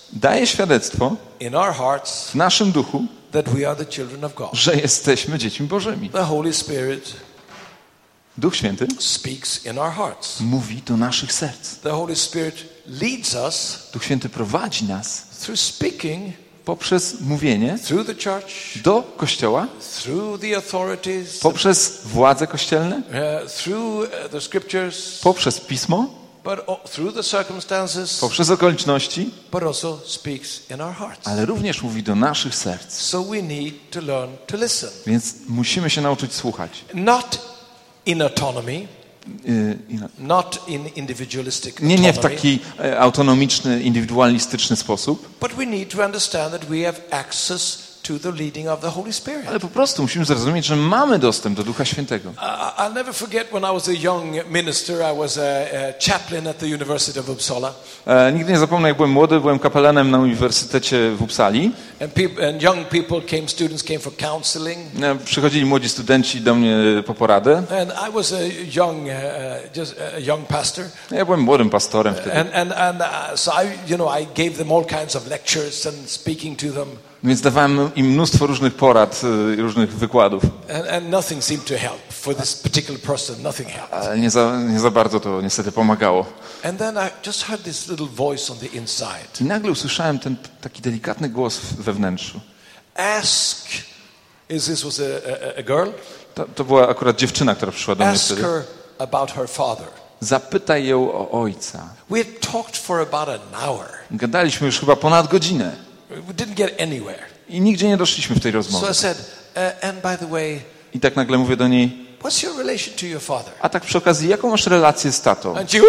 daje świadectwo in our hearts w naszym duchu, that we are the children of God. że jesteśmy dziećmi Bożymi. The Holy Spirit Duch Święty speaks in our hearts. mówi do naszych serc. The Holy Spirit leads us Duch Święty prowadzi nas through speaking, poprzez mówienie through the church, do Kościoła, through the authorities, poprzez władze kościelne, uh, through uh, the scriptures, poprzez Pismo, but uh, through the circumstances, poprzez okoliczności, but also speaks in our hearts. ale również mówi do naszych serc. So we need to learn to listen. Więc musimy się nauczyć słuchać. Not in autonomy, Yy, i na- not in individualistic Nie, nie w autonomy, taki e, autonomiczny, indywidualistyczny sposób, but we need to understand that we have access to the leading of the Holy Spirit. ale po prostu musimy zrozumieć, że mamy dostęp do Ducha Świętego. I- I'll never forget when I was a young minister, I was a, a chaplain at the University of Uppsala, E, nigdy nie zapomnę, jak byłem młody, byłem kapelanem na Uniwersytecie w Uppsali. and, people, and young people came, students came for counseling, E, przychodzili młodzi studenci do mnie po poradę. and I was a young, uh, just a young pastor, Ja byłem młodym pastorem wtedy. and and and uh, so I, you know, I gave them all kinds of lectures and speaking to them, Więc dawałem im mnóstwo różnych porad i różnych wykładów. and, and nothing seemed to help for this particular person. Nothing helped. Ale nie za, nie za bardzo to niestety pomagało. And then I just heard this little voice on the inside. I nagle usłyszałem ten taki delikatny głos we wnętrzu. Ask, is this was a, a, a girl? To, to była akurat dziewczyna, która przyszła do mnie Ask wtedy. her about her father. Zapytaj ją o ojca. We had talked for about an hour. Gadaliśmy już chyba ponad godzinę We didn't get anywhere. i nigdzie nie doszliśmy w tej So rozmowie. I said, uh, and by the way, I tak nagle mówię do niej, what's your relation to your father? a tak przy okazji, jaką masz relację z tatą? And she,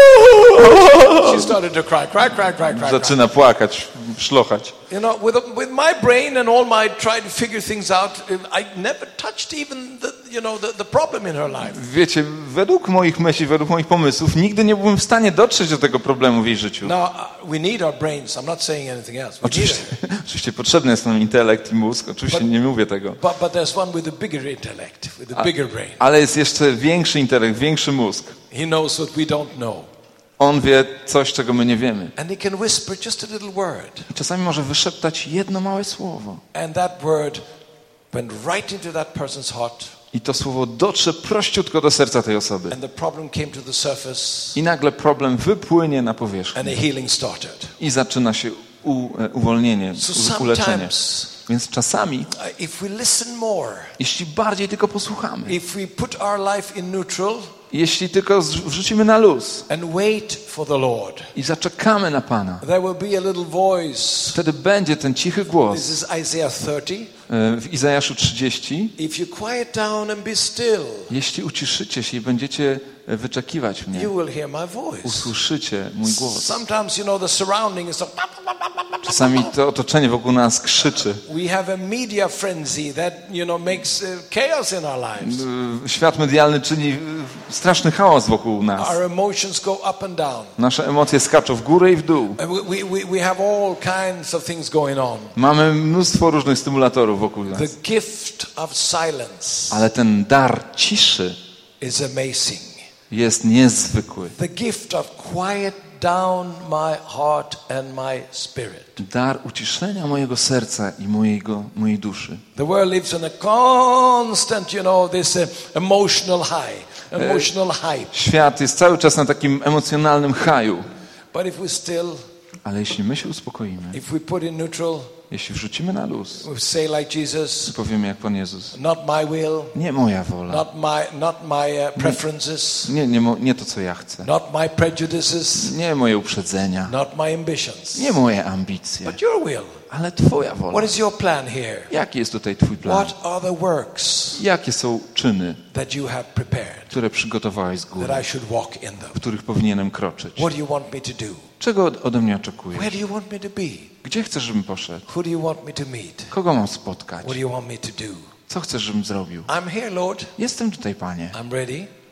she started to cry, cry, cry, cry, cry, cry. Zaczyna płakać, szlochać. You know, with, with my brain and all my trying to figure things out, I never touched even the, you know, the, the problem in her life. Wiecie, według moich myśli, według moich pomysłów, nigdy nie byłem w stanie dotrzeć do tego problemu w jej życiu. Now, uh, we need our brains. I'm not saying anything else. We need Oczywiście, it. oczywiście potrzebny jest nam intelekt i mózg, oczywiście nie mówię tego. But, but there's one with a bigger intellect, with a bigger brain. Ale jest jeszcze większy intelekt, większy mózg. He knows what we don't know. On wie coś, czego my nie wiemy. And he can whisper just a little word. I czasami może wyszeptać jedno małe słowo. And that word went right into that person's heart. I to słowo dotrze prościutko do serca tej osoby. And the problem came to the surface. I nagle problem wypłynie na powierzchnię. And a healing started. I zaczyna się u, uwolnienie, So u, uleczenie. sometimes, Więc czasami, uh, if we listen more, jeśli bardziej tylko posłuchamy, if we put our life in neutral jeśli tylko z- wrzucimy na luz and wait for the Lord, i zaczekamy na Pana, there will be a little voice. wtedy będzie ten cichy This głos is Isaiah thirty. e, w Izajaszu trzydzieści. If you quiet down and be still, Jeśli uciszycie się i będziecie e, wyczekiwać mnie, you will hear my voice. usłyszycie mój głos. Sometimes, you know, the surrounding is so... Czasami to otoczenie wokół nas krzyczy. We have a media frenzy that, you know, makes uh, chaos in our lives. E, Świat medialny czyni e, straszny chaos wokół nas. Our emotions go up and down. Nasze emocje skaczą w górę i w dół. And we, we, we- we have all kinds of things going on. Mamy mnóstwo różnych stymulatorów wokół nas. The gift of silence Ale ten dar ciszy is amazing. jest niezwykły. The gift of quiet down my heart and my spirit. Dar uciszenia mojego serca i mojego, mojej duszy. The world lives in a constant, you know, this uh, emotional high, emotional hype. Świat jest cały czas na takim emocjonalnym haju. But if we still, Ale jeśli my się uspokoimy, if we put in neutral, jeśli wrzucimy na luz, we say like Jesus, powiemy jak Pan Jezus, not my will, nie moja wola, not my, not my uh, preferences, nie, nie, mo, nie to co ja chcę, not my prejudices, nie moje uprzedzenia, not my ambitions, nie moje ambicje, but your will. ale Twoja What wola. is your plan here? Jaki jest tutaj Twój plan? What are the works Jakie są czyny, that you have prepared które przygotowałeś z góry, that I should walk in them? w których powinienem kroczyć? What do you want me to do? Czego od- ode mnie oczekujesz? Where do you want me to be? Gdzie chcesz, żebym poszedł? Who do you want me to meet? Kogo mam spotkać? What do you want me to do? Co chcesz, żebym zrobił? I'm here, Lord. Jestem tutaj, Panie. I'm ready.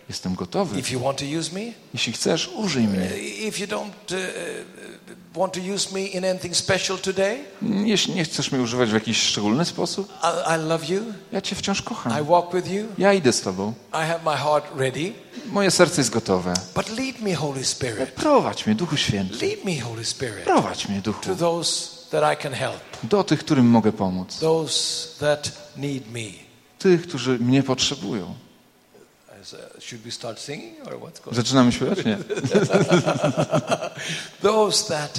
Jestem gotowy. If you want to use me, Jeśli chcesz, użyj mnie. if you don't uh, want to use me in anything special today, Jeśli nie chcesz mnie używać w jakiś szczególny sposób, I, I love you. ja cię wciąż kocham. I walk with you. Ja idę z tobą. I have my heart ready. Moje serce jest gotowe. But lead me, Holy Spirit. Prowadź mnie, Duchu Święty. Lead me, Holy Spirit, Prowadź mnie, Duchu. to those that I can help, Do tych, którym mogę pomóc. those that need me. Tych, którzy mnie potrzebują. As, uh, Should we start singing or what's going on? Zaczynamy śpiewać? Nie. Those that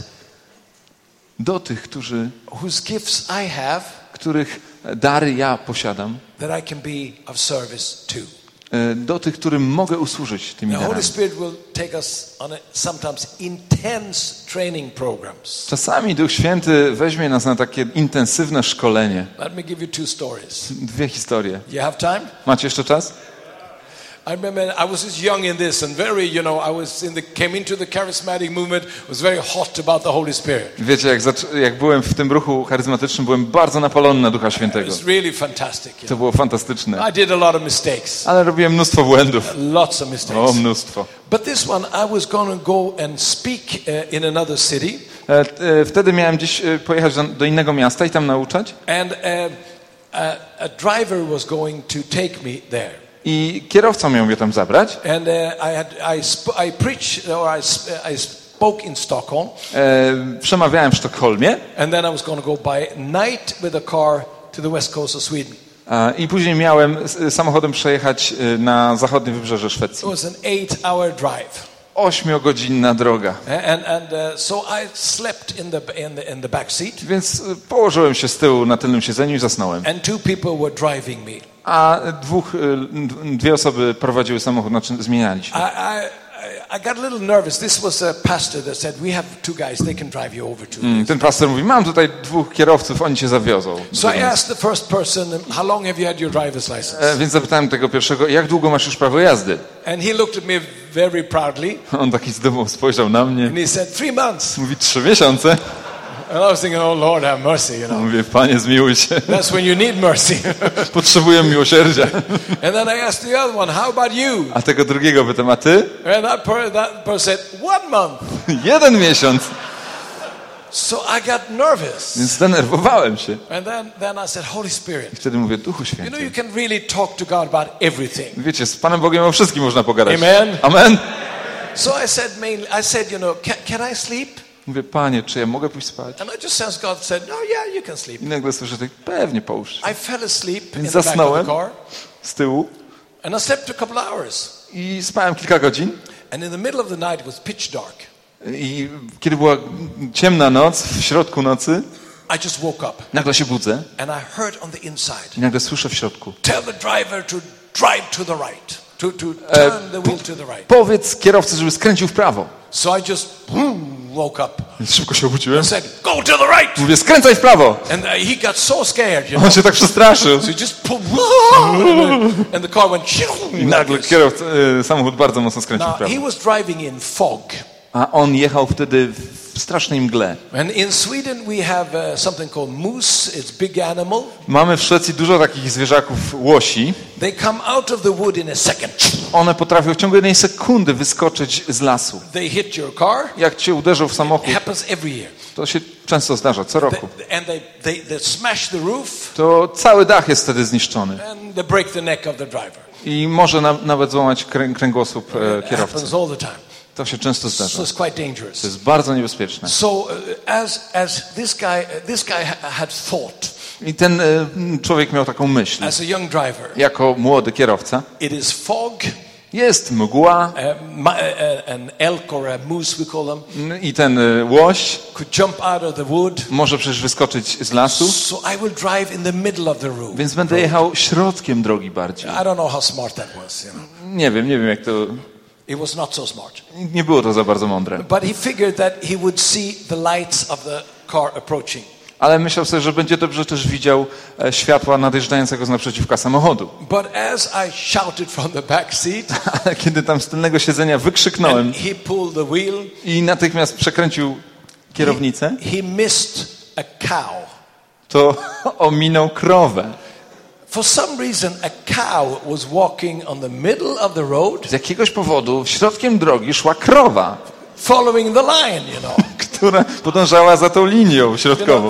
Do tych, którzy, whose gifts I have, których dary ja posiadam. that I can be of service to. Do tych, którym mogę usłużyć tymi The Holy darami. Spirit will take us on a, sometimes intense training programs. Czasami Duch Święty weźmie nas na takie intensywne szkolenie. Let me give you two stories. Dwie historie. You have time? Macie jeszcze czas? I remember I was just young in this and very, you know, I was in the came into the charismatic movement, was very hot about the Holy Spirit. Wiecie, jak, zac- jak byłem w tym ruchu charyzmatycznym, byłem bardzo napalony na Ducha Świętego. It's really fantastic. You To know? było fantastyczne. I did a lot of mistakes, Ale robiłem mnóstwo błędów. lots of O, mistakes. mnóstwo. But this one, I was going to go and speak uh, in another city, E, t- e, Wtedy miałem gdzieś e, pojechać do, do innego miasta i tam nauczać. and uh, a, a driver was going to take me there. I kierowca miał mnie tam zabrać. And uh, I had I, sp- I preached or I, sp- I spoke in Stockholm, E, przemawiałem w Sztokholmie. and then I was going to go by night with a car to the west coast of Sweden. E, I później miałem s- samochodem przejechać e, na zachodnie wybrzeże It Szwecji. was an eight-hour drive, Ośmiogodzinna droga. and and uh, so I slept in the in the in the back seat, Więc e, położyłem się z tyłu na tylnym siedzeniu i zasnąłem. and two people were driving me. A dwóch, e, d- dwie osoby prowadziły samochód, znaczy zmieniali się. I, I I got a little nervous. This was a pastor that said, "We have two guys; they can drive you over to." Mm, Ten pastor mówi, mam tutaj dwóch kierowców, oni cię zawiozą. So I asked the first person, "How long have you had your driver's license?" E, Więc zapytałem tego pierwszego, jak długo masz już prawo jazdy? And he looked at me very proudly, On taki z dumą spojrzał na mnie. and he said, three months." Mówi, trzy miesiące. And I was thinking, "Oh Lord, have mercy," you know. Mówię, Panie, zmiłuj się. That's when you need mercy. Potrzebuję miłosierdzia. And then I asked the other one, "How about you?" A tego drugiego pytam, a ty? And that per- that person said, "One month." Jeden miesiąc. So I got nervous. Więc zdenerwowałem się. And then, then I said, "Holy Spirit, I wtedy mówię, Duchu you know, you Święty. can really talk to God about everything." Wiecie, z Panem Bogiem o wszystkim można pogadać. Amen. Amen. So I said, mainly, I said, you know, can, can I sleep? Mówię, Panie, czy ja mogę pójść spać? And I just sensed God said, "No, yeah, you can sleep." I nagle słyszę tak, pewnie połóż się. I fell asleep in Więc the back of the zasnąłem car, z tyłu and I slept a couple of hours. i spałem kilka godzin. And in the middle of the night, it was pitch dark. I kiedy była ciemna noc, w środku nocy, I just woke up, nagle się budzę and I heard on the inside, i nagle słyszę w środku. "Tell the driver to drive to the right, to, to turn the wheel to the right." Powiedz kierowcy, żeby skręcił w prawo. So I just boom, woke up Więc szybko się obudziłem. and said, "Go to the right." Mówię, skręcaj w prawo. And uh, he got so scared, you know. On się tak przestraszył. So he just pulled, and the car went, I like nagle this. kierowca, y, samochód bardzo mocno skręcił w Now, prawo. he was driving in fog. A on jechał wtedy w strasznej mgle. And in Sweden we have uh, something called moose. It's big animal. Mamy w Szwecji dużo takich zwierzaków łosi. They come out of the wood in a second. One potrafią w ciągu jednej sekundy wyskoczyć z lasu. They hit your car. Jak cię uderzą w samochód, It happens every year. to się często zdarza, co roku. They, and they, they, they smash the roof To cały dach jest wtedy zniszczony. and they break the neck of the driver. I może na, nawet złamać krę, kręgosłup e, It kierowcy. happens all the time. To się często So zdarza. it's quite dangerous. To jest bardzo niebezpieczne. So uh, as as this guy uh, this guy ha- had thought I ten e, człowiek miał taką myśl. as a young driver, Jako młody kierowca. it is fog. Jest mgła Uh, my, uh, an elk or a moose, we call them, i ten e, łoś could jump out of the wood. może przecież wyskoczyć z lasu. So I will drive in the middle of the road. Więc będę jechał środkiem drogi bardziej. I don't know how smart that was. You know, Nie wiem, nie wiem jak to... it was not so smart. Nie było to za bardzo mądre. But he figured that he would see the lights of the car approaching. Ale myślał sobie, że będzie dobrze też widział e, światła nadjeżdżającego z naprzeciwka samochodu. But as I shouted from the back seat, Ale kiedy tam z tylnego siedzenia wykrzyknąłem and he pulled the wheel, i natychmiast przekręcił kierownicę, he missed a cow. to ominął krowę. for some reason a cow was walking on the middle of the road. Z jakiegoś powodu środkiem drogi szła krowa, Following the line, you know. która podążała za tą linią środkową.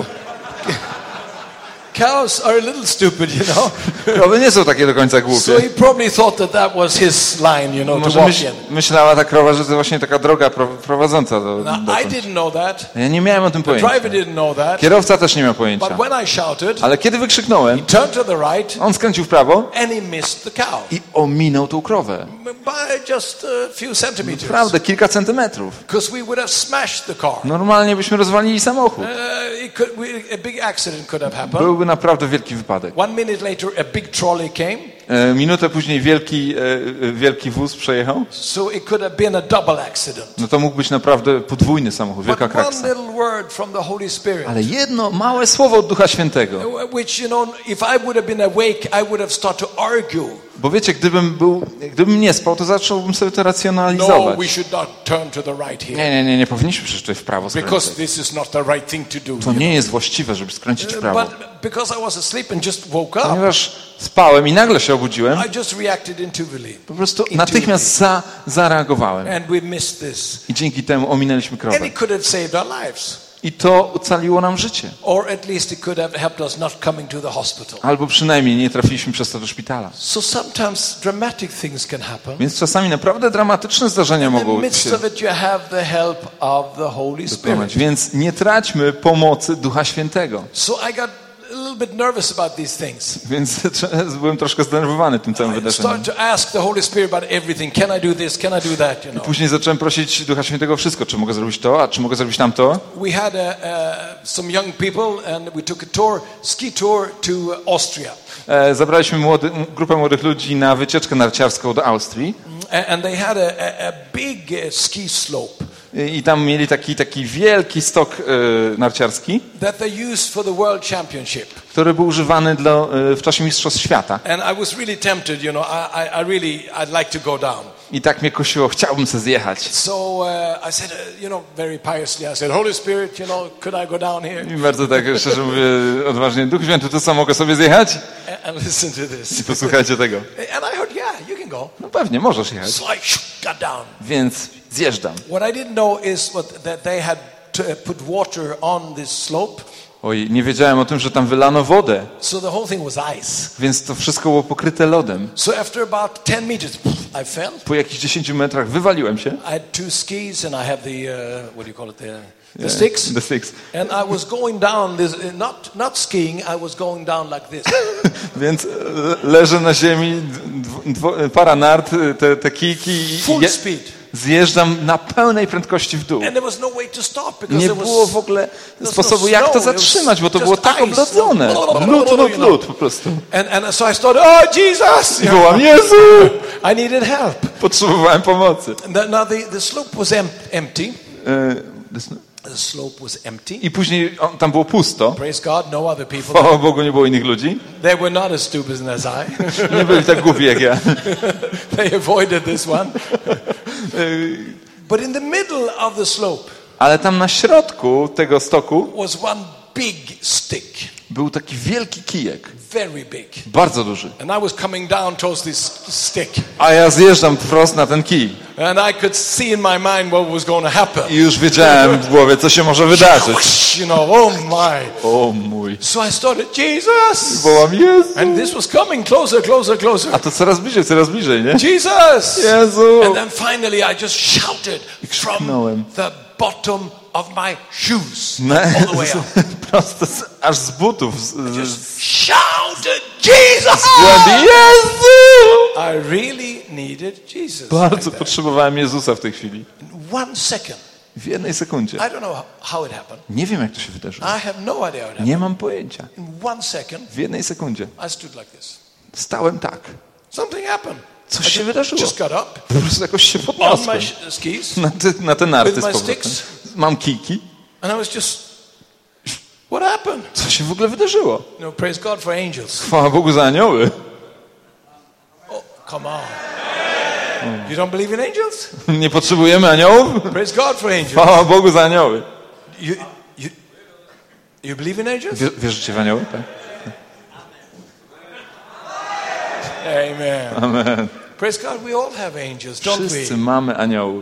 Cows are a little stupid, you know. Krowy nie są takie do końca głupie. So he probably thought that that was his line, you know, to Może walk myśl, in. myślała ta krowa, że to właśnie taka droga pro- prowadząca do, Now, do I didn't know that. Ja nie miałem o tym The pojęcia. driver didn't know that. Kierowca też nie miał But pojęcia. when I shouted, Ale kiedy wykrzyknąłem, turned to the right, on skręcił w prawo and he missed the cow i ominął tą krowę. by just a few centimeters. Naprawdę, kilka centymetrów. Because we would have smashed the car. Normalnie byśmy rozwalili samochód. Uh, it could, we, a big accident could have happened. Byłby naprawdę wielki wypadek. One minute later, a big trolley came, E, minutę później wielki, e, e, wielki wóz przejechał. so it could have been a double accident. No to mógł być naprawdę podwójny samochód, But wielka one kraksa. little word from the Holy Spirit, Ale jedno małe słowo od Ducha Świętego. which, you know, if I would have been awake, I would have started to argue. Bo wiecie, gdybym był, gdybym nie spał, to zacząłbym sobie to No, racjonalizować. we should not turn to the right here. Nie, nie, nie, nie powinniśmy przecież tutaj w prawo Because skręcać. this is not the right thing to do. To nie jest właściwe, żeby skręcić w prawo. But because I was asleep and just woke up, Ponieważ spałem i nagle się obudziłem, I just reacted intuitively. po prostu natychmiast za, zareagowałem. And we missed this. I dzięki temu ominęliśmy krowę. And it could have saved our lives. I to ocaliło nam życie. Or at least it could have helped us not coming to the hospital. Albo przynajmniej nie trafiliśmy przez to do szpitala. So sometimes dramatic things can happen. Więc czasami naprawdę dramatyczne zdarzenia In the mogą midst się of it, you have the help of the Holy Spirit. dokonać. Więc nie traćmy pomocy Ducha Świętego. So I got a little bit nervous about these things. Więc byłem troszkę zdenerwowany tym całym I wydarzeniem. started to ask the Holy Spirit about everything. Can I do this? Can I do that? You know. Później zacząłem prosić Ducha Świętego o wszystko. Czy mogę zrobić to, a czy mogę zrobić tamto? We had a, uh, some young people, and we took a tour, ski tour to Austria. E, zabraliśmy młody, grupę młodych ludzi na wycieczkę narciarską do Austrii. A- And they had a, a, a big uh, ski slope I tam mieli taki, taki wielki stok e, narciarski, that they used for the World Championship. który był używany dla, e, w czasie Mistrzostw Świata. And I was really tempted, you know, I, I, I really, I'd like to go down. I tak mnie kusiło, chciałbym sobie zjechać. So uh, I said, uh, you know, very piously, I said, Holy Spirit, you know, could I go down here? I bardzo tak, szczerze mówię, odważnie, Duch Święty, to co, mogę sobie zjechać? And, and listen to this. I posłuchajcie tego. And I heard, yeah, you can go. No pewnie, możesz jechać. So I got down. Więc zjeżdżam. What I didn't know is what, that they had to put water on this slope. Oj, nie wiedziałem o tym, że tam wylano wodę, So the whole thing was ice. więc to wszystko było pokryte lodem. So after about ten meters, I fell. Po jakichś dziesięciu metrach wywaliłem się. I had two skis and I have the, uh, what do you call it, the, the sticks. The six. And I was going down, this, uh, not, not skiing, I was going down like this. Więc e, leżę na ziemi, dw, dw, para nart, te, te kijki i Full je, speed. zjeżdżam na pełnej prędkości w dół. And there was no way to stop because Nie there było was w ogóle no sposobu, jak to snow, it was zatrzymać, bo to just było tak ice. oblodzone. Blablabla, Lód, lód, you know. lód po prostu. And, and so I started, oh Jesus! I wołam, Jezu! I needed help. Potrzebowałem pomocy. The- Now the, the slope was em- empty. E, The slope was empty. I później on, tam było pusto. Praise God, no other people. Chwała Bogu, nie było innych ludzi. They were not as stupid as I. Nie byli tak głupi jak ja. They avoided this one. But in the middle of the slope Ale tam na środku tego stoku was one big stick, był taki wielki kijek. very big. Bardzo duży. And I was coming down towards this stick. A ja zjeżdżam wprost na ten kij. And I could see in my mind what was going to happen. I już wiedziałem w głowie, co się może wydarzyć. You know, oh my. O mój. So I started, Jesus! Wołam, Jezu. And this was coming closer, closer, closer. A to coraz bliżej, coraz bliżej, nie? Jesus! Jezu. And then finally I just shouted from krzyknąłem. the bottom of my shoes Ne, all the way up. prosto z, aż z butów. Z, z, Just shouted, Jesus! głębi. Jezu! I really needed Jesus. Bardzo like that. potrzebowałem Jezusa w tej chwili. In one second. W jednej sekundzie. I don't know how it happened. Nie wiem, jak to się wydarzyło. I have no idea how it happened. Nie mam pojęcia. In one second, W jednej sekundzie. I stood like this. Stałem tak. Something happened. Coś I się ju- wydarzyło. Just got up Po prostu jakoś się on podniosłem. my sh- skis, Na te, na te narty With z my powrotem. sticks. Mam kijki. and I was just, what happened? Co się w ogóle wydarzyło? You know, praise God for angels. Chwała Bogu za anioły. Oh, come on. You don't believe in angels? Nie potrzebujemy aniołów? Praise God for angels. Chwała Bogu za anioły. You, you, you believe in angels? Wie, wierzycie w anioły? Tak. Amen. Amen. Praise God, we all have angels, don't Wszyscy we? mamy aniołów.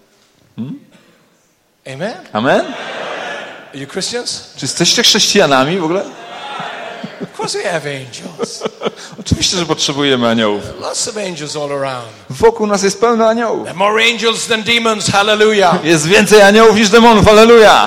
Amen. Amen? Are you Christians? Czy jesteście chrześcijanami w ogóle? Of course we have angels. Oczywiście, że potrzebujemy aniołów. Lots of angels all around. Wokół nas jest pełno aniołów. There are more angels than demons. Hallelujah. Jest więcej aniołów niż demonów. Alleluja!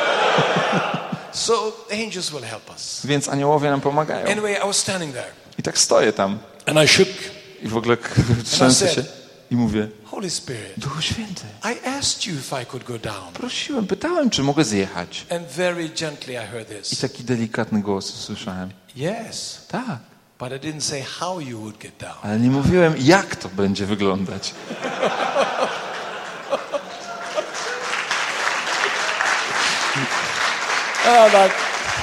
So angels will help us. Więc aniołowie nam pomagają. Anyway, I was standing there I tak stoję tam. and I shook. I w ogóle trzęsę się. I mówię, Holy Spirit, Duchu Święty, I asked you if I could go down. prosiłem, pytałem, czy mogę zjechać. And very gently I heard I this. taki delikatny głos usłyszałem. Yes, Tak, but I didn't say how you would get down. ale nie mówiłem, jak to będzie wyglądać. Oh, like,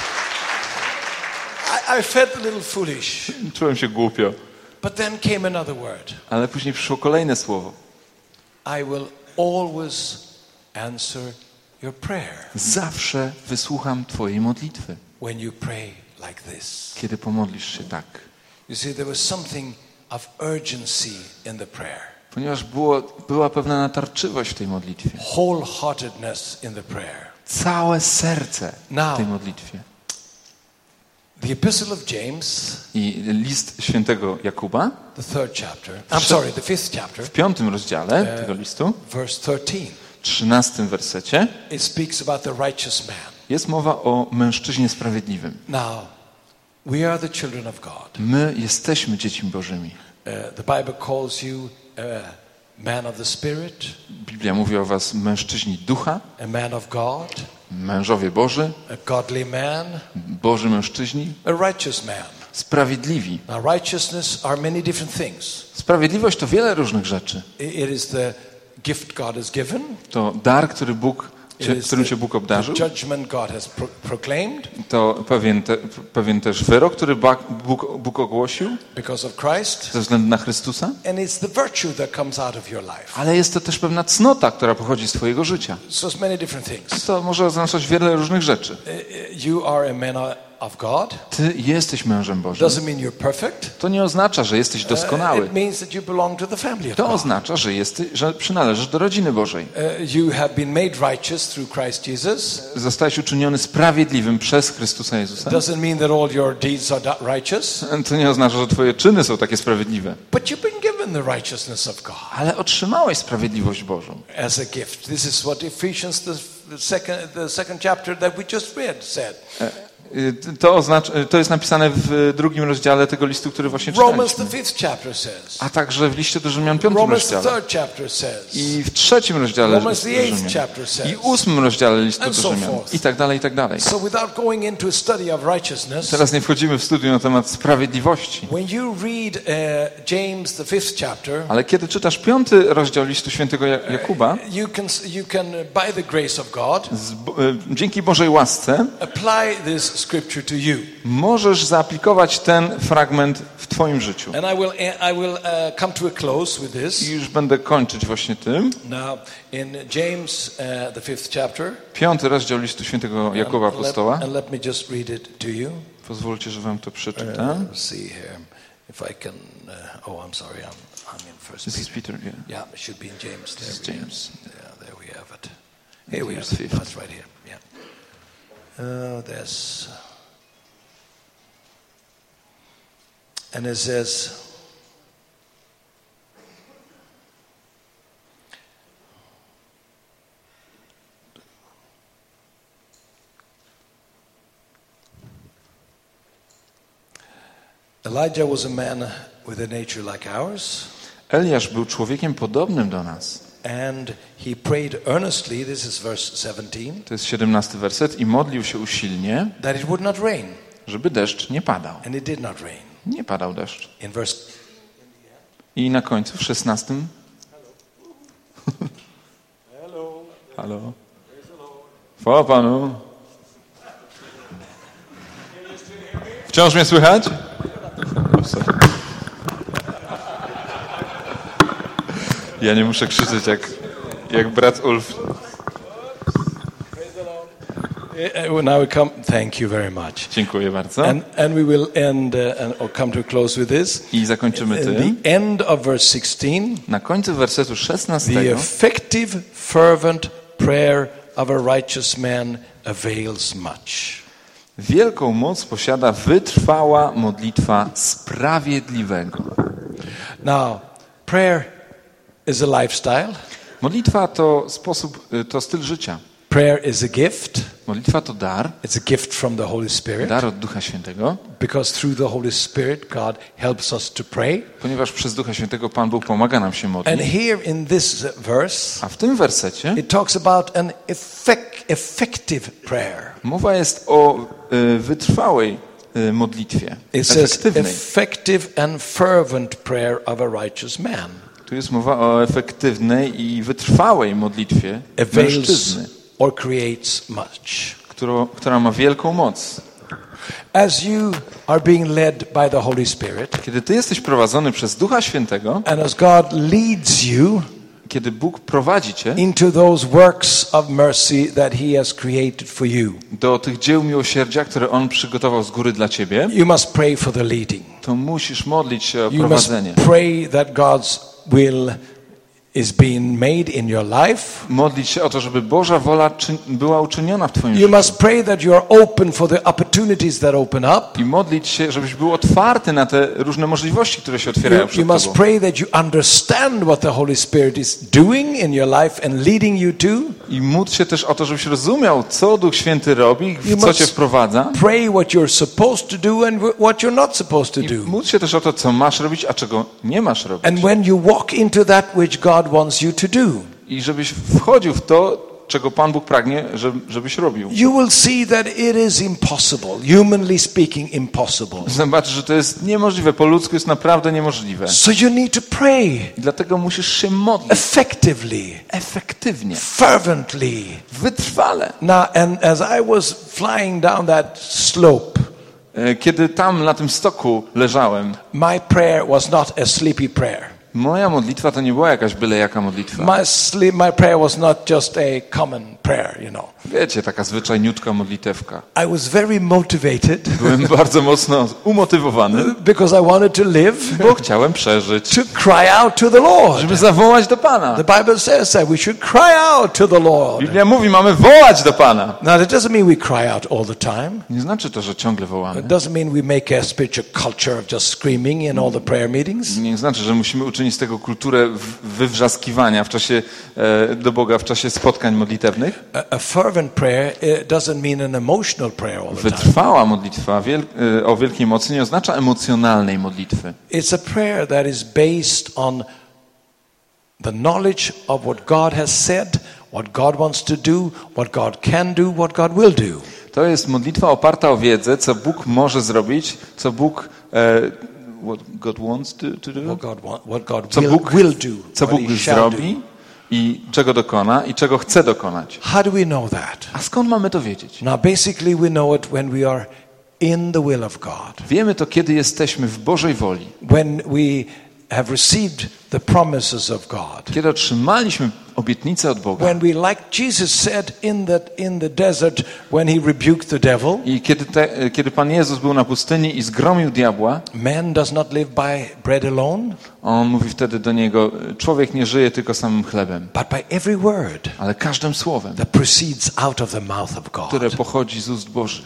I, I felt a little foolish. Czułem się głupio. But then came another word. Ale później przyszło kolejne słowo. I will always answer your prayer Zawsze wysłucham twojej modlitwy, when you pray like this. kiedy pomodlisz się tak. You see, there was something of urgency in the prayer. Ponieważ było, była pewna natarczywość w tej modlitwie. Wholeheartedness in the prayer. Całe serce Now, w tej modlitwie. The Epistle of James, I list świętego Jakuba the third chapter, I'm sorry, the fifth chapter, w piątym rozdziale tego listu, verse thirteen, trzynastym wersecie, it speaks about the righteous man. jest mowa o mężczyźnie sprawiedliwym. Now, we are the children of God. My jesteśmy dziećmi Bożymi. Uh, the Bible calls you a man of the Spirit, Biblia mówi o was mężczyźni ducha, a man of God, mężowie Boży, a godly man, Boży mężczyźni, a righteous man. sprawiedliwi. Now, righteousness are many different things. Sprawiedliwość to wiele różnych rzeczy. I- It is the gift God has given. To dar, który Bóg, It is którym the, się Bóg the obdarzył. judgment God has pro- proclaimed To pewien, te, pewien też wyrok, który Ba- Bóg, Bóg ogłosił because of Christ. ze względu na Chrystusa. And it's the virtue that comes out of your life. Ale jest to też pewna cnota, która pochodzi z twojego życia. So it's many different things. To może oznaczać wiele różnych rzeczy. Uh, You are a man of God. Ty jesteś mężem Bożym. Doesn't mean you're perfect. To nie oznacza, że jesteś Uh, doskonały. It means that you belong to the family of To God. oznacza, że, jesteś, że przynależysz do rodziny Bożej. Uh, You have been made righteous through Christ Jesus. Zostałeś uczyniony sprawiedliwym przez Chrystusa Jezusa. Doesn't mean that all your deeds are do- righteous, To nie oznacza, że twoje czyny są takie sprawiedliwe. but you've been given the righteousness of God Ale otrzymałeś sprawiedliwość Bożą. as a gift. This is what Ephesians, the, the second, the second chapter that we just read, said. To, oznacza, to jest napisane w drugim rozdziale tego listu, który właśnie Romans, czytaliśmy. the fifth chapter says. A także w liście do Rzymian piątym Romans, the rozdziale. third chapter says. I w trzecim rozdziale Romans, listu the do eighth Rzymian. chapter says. I ósmym rozdziale listu And do so Rzymian. forth. I tak dalej, i tak dalej. So without going into a study of righteousness, Teraz nie wchodzimy w studium na temat sprawiedliwości. when you read uh, James, the fifth chapter, Ale kiedy czytasz piąty rozdział listu świętego Ja- Jakuba, you can, you can, uh, by the grace of God, z, Bo- e, dzięki Bożej łasce apply this scripture to you. możesz zaaplikować ten fragment w twoim życiu. And I will, I will uh, come to a close with I this. już będę kończyć właśnie tym. Now, in James, uh, the fifth chapter, Piąty rozdział listu świętego Jakuba and let, Apostoła. and let me just read it to you. Pozwólcie, że wam to przeczytam. Uh, see here, if I can. Uh, oh, I'm sorry, I'm, I'm in First This is Peter. Peter, yeah. Yeah, it should be in James. There This is we James. Have, yeah, there we have it. Here we James have it. fifth. That's right here. Yeah. Uh, there's, and it says. Elijah was a man with a nature like ours, Eliasz był człowiekiem podobnym do nas. and he prayed earnestly, this is verse seventeen, To jest siedemnasty werset. I modlił się usilnie, that it would not rain, żeby deszcz nie padał. and it did not rain. Nie padał deszcz. In verse I na końcu, w szesnastym. Halo. Chwała Panu. Wciąż mnie słychać? Ja nie muszę krzyczeć jak, jak brat Ulf. Uh, Now we come. Thank you very much. Dziękuję bardzo. And and we will end uh, and or come to a close with this. I zakończymy In tym. the end of verse sixteen, Na końcu wersetu the szesnastego effective, fervent prayer of a righteous man avails much. wielką moc posiada wytrwała modlitwa sprawiedliwego. Now, prayer is a lifestyle. Modlitwa to sposób, to styl życia. Prayer is a gift. Modlitwa to dar, It's a gift from the Holy Spirit. dar od Ducha Świętego, Because through the Holy Spirit, God helps us to pray. ponieważ przez Ducha Świętego Pan Bóg pomaga nam się And modlić. here in this verse, A w tym wersecie it talks about an effect, effective prayer. mowa jest o y, wytrwałej y, modlitwie, It says efektywnej. effective and fervent prayer of a righteous man. Tu jest mowa o efektywnej i wytrwałej modlitwie Avails mężczyzny, or creates much. którą, która ma wielką moc. As you are being led by the Holy Spirit, Kiedy ty jesteś prowadzony przez Ducha Świętego, and as God leads you kiedy Bóg prowadzi cię into those works of mercy that He has created for you, do tych dzieł miłosierdzia, które On przygotował z góry dla ciebie, you must pray for the leading. to musisz modlić się o You must prowadzenie. pray that God's will is being made in your life. Modlić się o to, żeby Boża wola czyn- była uczyniona w twoim You życiu. must pray that you are open for the opportunities that open up. I modlić się, żebyś był otwarty na te różne możliwości, które się otwierają You, you przed must tobą. pray that you understand what the Holy Spirit is doing in your life and leading you to. I módl się też o to, żebyś rozumiał, co Duch Święty robi, You w co must cię wprowadza. Pray what you're supposed to do and what you're not supposed to I do. módl się też o to, co masz robić, a czego nie masz robić. And when you walk into that which God wants you to do, I żebyś wchodził w to, czego Pan Bóg pragnie, żeby- żebyś robił. you will see that it is impossible, humanly speaking, impossible. Zobaczysz, że to jest niemożliwe. Po ludzku jest naprawdę niemożliwe. So you need to pray I dlatego musisz się modlić effectively, efektywnie, fervently. wytrwale. Now, and as I was flying down that slope, E, Kiedy tam na tym stoku leżałem, my prayer was not a sleepy prayer. moja modlitwa to nie była jakaś byle jaka modlitwa. My sleep, my prayer was not just a common prayer, you know. Wiecie, taka zwyczajniutka modlitewka. I was very motivated Byłem bardzo mocno umotywowany, because I wanted to live bo chciałem przeżyć, to cry out to the Lord. żeby zawołać do Pana. The Bible says that we should cry out to the Lord. Biblia mówi, mamy wołać do Pana. Now, that doesn't mean we cry out all the time. Nie znaczy to, że ciągle wołamy. It doesn't mean we make a spiritual culture of just screaming in all the prayer meetings. Nie znaczy, że musimy uczynić z tego kulturę w- wywrzaskiwania w czasie, e, do Boga w czasie spotkań modlitewnych. A, a fervent prayer uh, doesn't mean an emotional prayer all the time. Wytrwała modlitwa wiel- e, o wielkiej mocy nie oznacza emocjonalnej modlitwy. It's a prayer that is based on the knowledge of what God has said, what God wants to do, what God can do, what God will do. To jest modlitwa oparta o wiedzę, co Bóg może zrobić, co Bóg e, what God wants to, to do, What God, want, what God co will, Bóg, will do, co what Bóg He shall zrobi do. i czego dokona i czego chce dokonać. How do we know that? A skąd mamy to wiedzieć? Now, basically, we know it when we are in the will of God. Wiemy to, kiedy jesteśmy w Bożej woli. When we have received the promises of God. Kiedy otrzymaliśmy obietnicę od Boga. When we, like Jesus said in the, in the desert, when he rebuked the devil, I kiedy, te, kiedy Pan Jezus był na pustyni i zgromił diabła, man does not live by bread alone, On mówi wtedy do niego, człowiek nie żyje tylko samym chlebem, but by every word ale każdym słowem, that proceeds out of the mouth of God. które pochodzi z ust Bożych.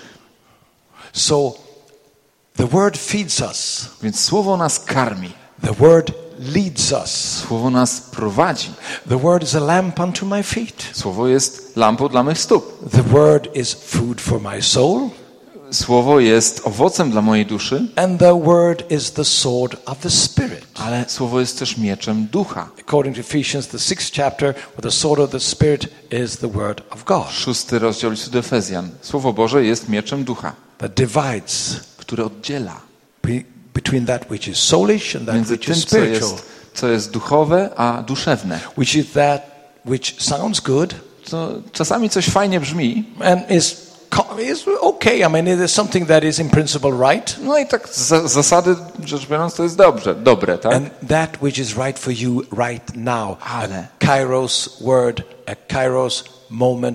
So the word feeds us. Więc słowo nas karmi, The word leads us. słowo nas prowadzi. The word is a lamp unto my feet. Słowo jest lampą dla mych stóp. The word is food for my soul. Słowo jest owocem dla mojej duszy, And the word is the sword of the Spirit. ale słowo jest też mieczem ducha. According to Ephesians, the sixth chapter, where the sword of the Spirit is the word of God. Szósty rozdział listu do Efezjan. Słowo Boże jest mieczem ducha, That divides który oddziela be- between that which is soulish and that między which tym, is co spiritual. jest, co jest duchowe, a duszewne. Which is that which sounds good To czasami coś fajnie brzmi, and is, co- is okay. I mean, it is something that is in principle right. no i tak z za- zasady rzecz biorąc to jest dobrze, dobre, tak? And that which is right for you right now. Ale A kairos word, a kairos moment,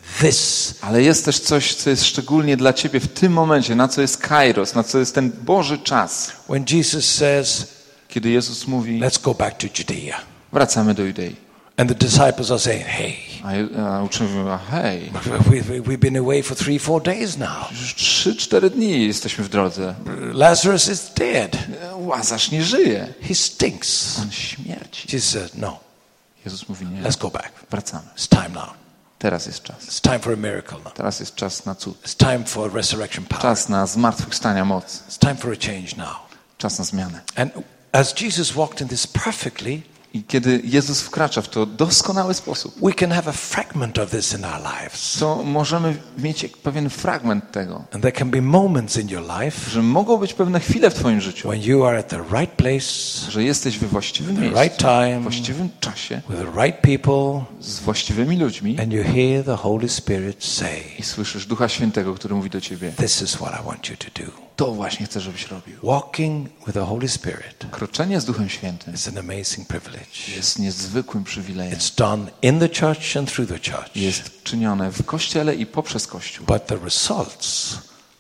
this. Ale jest też coś, co jest szczególnie dla ciebie w tym momencie, na co jest kairos, na co jest ten Boży czas. When Jesus says, Kiedy Jezus mówi, let's go back to Judea. wracamy do Judei. And the disciples are saying, hey, A, a uczniowie mówią, a hej, we, we, we've been away for three, four days now. już trzy, cztery dni jesteśmy w drodze. Lazarus is dead. Łazarz nie żyje. He stinks. On śmierci. Jesus said, no, Jezus mówi, nie, let's go back. wracamy. It's time now. Teraz jest czas. It's time for a miracle now. Teraz jest czas na cud. It's time for resurrection power. Czas na zmartwychwstania mocy. It's time for a change now. Czas na zmianę. And as Jesus walked in this perfectly, I kiedy Jezus wkracza w to doskonały sposób, we can have a fragment of this in our lives. to możemy mieć pewien fragment tego, And there can be moments in your life że mogą być pewne chwile w twoim życiu, when you are at the right place, że jesteś we właściwym the miejscu, right time, w właściwym czasie, with the right people, z właściwymi ludźmi and you hear the Holy Spirit say, i słyszysz Ducha Świętego, który mówi do ciebie, this is what I want you to do. to właśnie chcę, żebyś robił. Walking with the Holy Spirit Kroczenie z Duchem Świętym is an amazing privilege. jest niezwykłym przywilejem. It's done in the church and through the church. Jest czynione w Kościele i poprzez Kościół. But the results,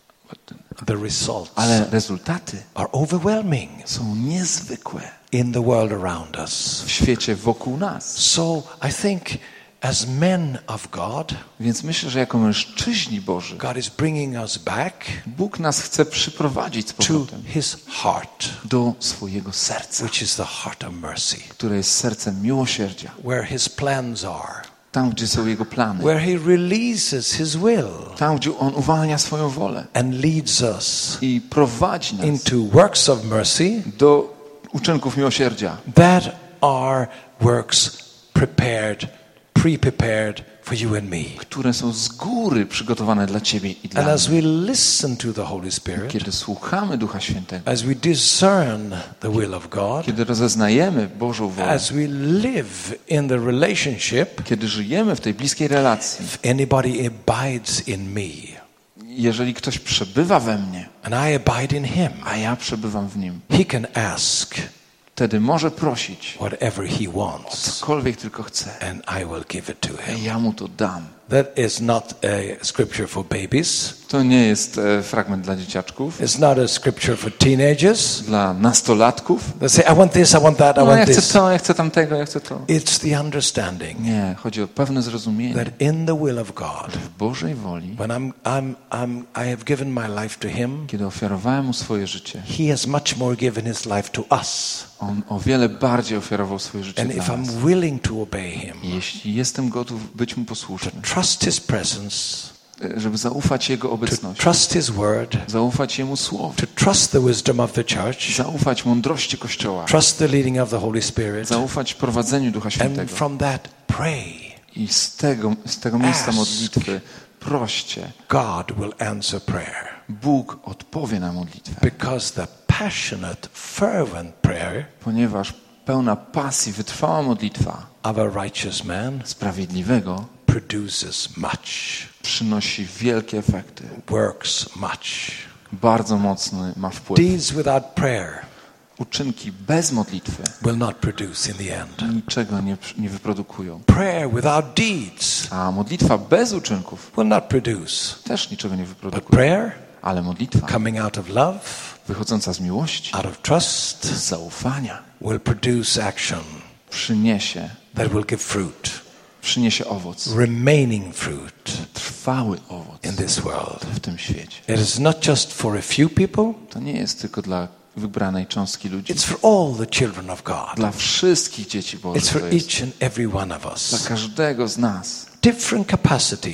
the results Ale rezultaty are overwhelming są niezwykłe in the world around us. w świecie wokół nas. So I think as men of God, Więc myślę, że jako mężczyźni Boży, God is bringing us back Bóg nas chce przyprowadzić z to powrotem his heart, do swojego serca, which is the heart of mercy, które jest sercem miłosierdzia. where his plans are, Tam, gdzie są Jego plany. where he releases his will Tam, gdzie On uwalnia swoją wolę and leads us i prowadzi nas into works of mercy do uczynków miłosierdzia, that are works prepared, pre-prepared for you and me. które są z góry przygotowane dla Ciebie i dla And as mnie. we listen to the Holy Spirit, Kiedy słuchamy Ducha Świętego, as we discern the will of God, kiedy rozeznajemy Bożą wolę, as we live in the relationship, kiedy żyjemy w tej bliskiej relacji, if anybody abides in me jeżeli ktoś przebywa we mnie, and I abide in him, a ja przebywam w nim, he can ask wtedy może prosić whatever he wants cokolwiek tylko chce. and I will give it to him. I ja mu to dam. That is not a scripture for babies. To nie jest e, fragment dla dzieciaczków, It's not a scripture for teenagers. dla nastolatków. They say, I want this, I want that, I No, ja want chcę this. to, ja chcę tamtego, ja chcę to. It's the understanding Nie, chodzi o pewne zrozumienie that in the will of God, w Bożej woli. when I'm, I'm, I'm, I have given my life to him, Kiedy ofiarowałem mu swoje życie, he has much more given his life to us. on o wiele bardziej ofiarował swoje życie And dla if nas. I'm willing to obey him, I jeśli jestem gotów być mu posłuszny, trust his presence, żeby zaufać Jego to obecności, trust his word, zaufać Jemu słowu, to trust the wisdom of the church, zaufać mądrości Kościoła, trust the leading of the Holy Spirit, zaufać prowadzeniu Ducha and Świętego. from that pray. I z tego, z tego miejsca Ask. modlitwy proście. God will answer prayer Bóg odpowie na modlitwę, because the passionate, fervent prayer ponieważ pełna pasji, wytrwała modlitwa of a righteous man sprawiedliwego produces much, przynosi wielkie efekty. works much. Bardzo mocny ma wpływ. Deeds without prayer Uczynki bez modlitwy will not produce in the end. niczego nie, nie wyprodukują. Prayer without deeds A modlitwa bez uczynków will not produce. też niczego nie But wyprodukuje. prayer Ale modlitwa coming out of love, wychodząca z miłości, out of trust, z zaufania will produce action przyniesie, that will give fruit, przyniesie owoc. remaining fruit Trwały owoc in this world. w tym świecie. It is not just for a few people, To nie jest tylko dla wybranej cząstki ludzi. it's for all the children of God. Dla wszystkich dzieci It's Bożych for to jest. each and every one of Dla us. każdego z nas. Different capacity,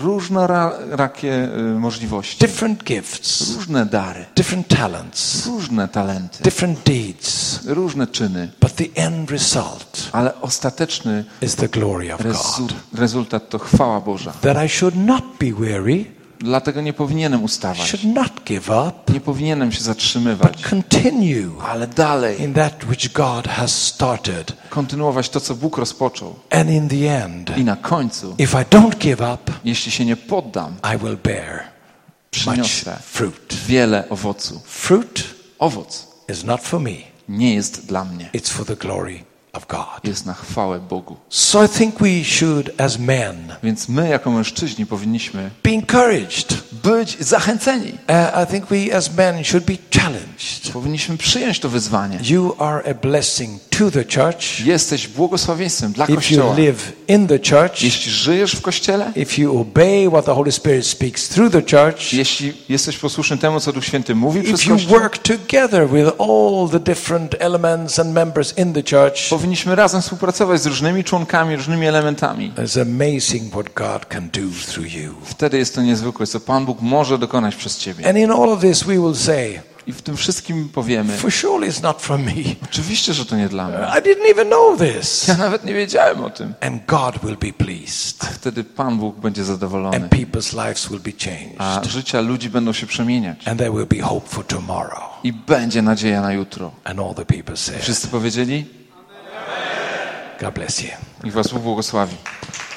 Różnorakie y, możliwości. different gifts, Różne dary. different talents, Różne talenty. different deeds, Różne czyny. but the end result Ale ostateczny is the glory of rezu- God. rezultat to chwała Boża. That I should not be weary, Dlatego nie powinienem ustawać. should not give up, Nie powinienem się zatrzymywać. but continue Ale dalej in that which God has started. kontynuować to, co Bóg rozpoczął. And in the end, I na końcu, if I don't give up, jeśli się nie poddam, I will bear much przyniosę fruit. wiele owocu. Fruit Owoc is not for me, nie jest dla mnie. it's for the glory of God. jest na chwałę Bogu. So I think we should, as men, Więc my jako mężczyźni powinniśmy be encouraged. być zachęceni. Uh, I think we as men should be challenged. Powinniśmy przyjąć to wyzwanie. You are a blessing to the church. Jesteś błogosławieństwem dla If you Kościoła. live in the church, Jeśli żyjesz w Kościele, if you obey what the Holy Spirit speaks through the church, jeśli jesteś posłuszny temu, co Duch Święty mówi przez if you Kościół, work together with all the different elements and members in the church, powinniśmy razem współpracować z różnymi członkami, różnymi elementami. it's amazing what God can do through you. Wtedy jest to niezwykłe, co Pan Bóg może dokonać przez Ciebie. And in all of this we will say, I w tym wszystkim powiemy, for sure it's not from me. oczywiście, że to nie dla mnie. I didn't even know this. Ja nawet nie wiedziałem o tym. And God will be pleased. A wtedy Pan Bóg będzie zadowolony. And people's lives will be changed. A życia ludzi będą się przemieniać. And there will be hope for tomorrow. I będzie nadzieja na jutro. And all the people say, Wszyscy powiedzieli? God bless you. Niech was Bóg błogosławi.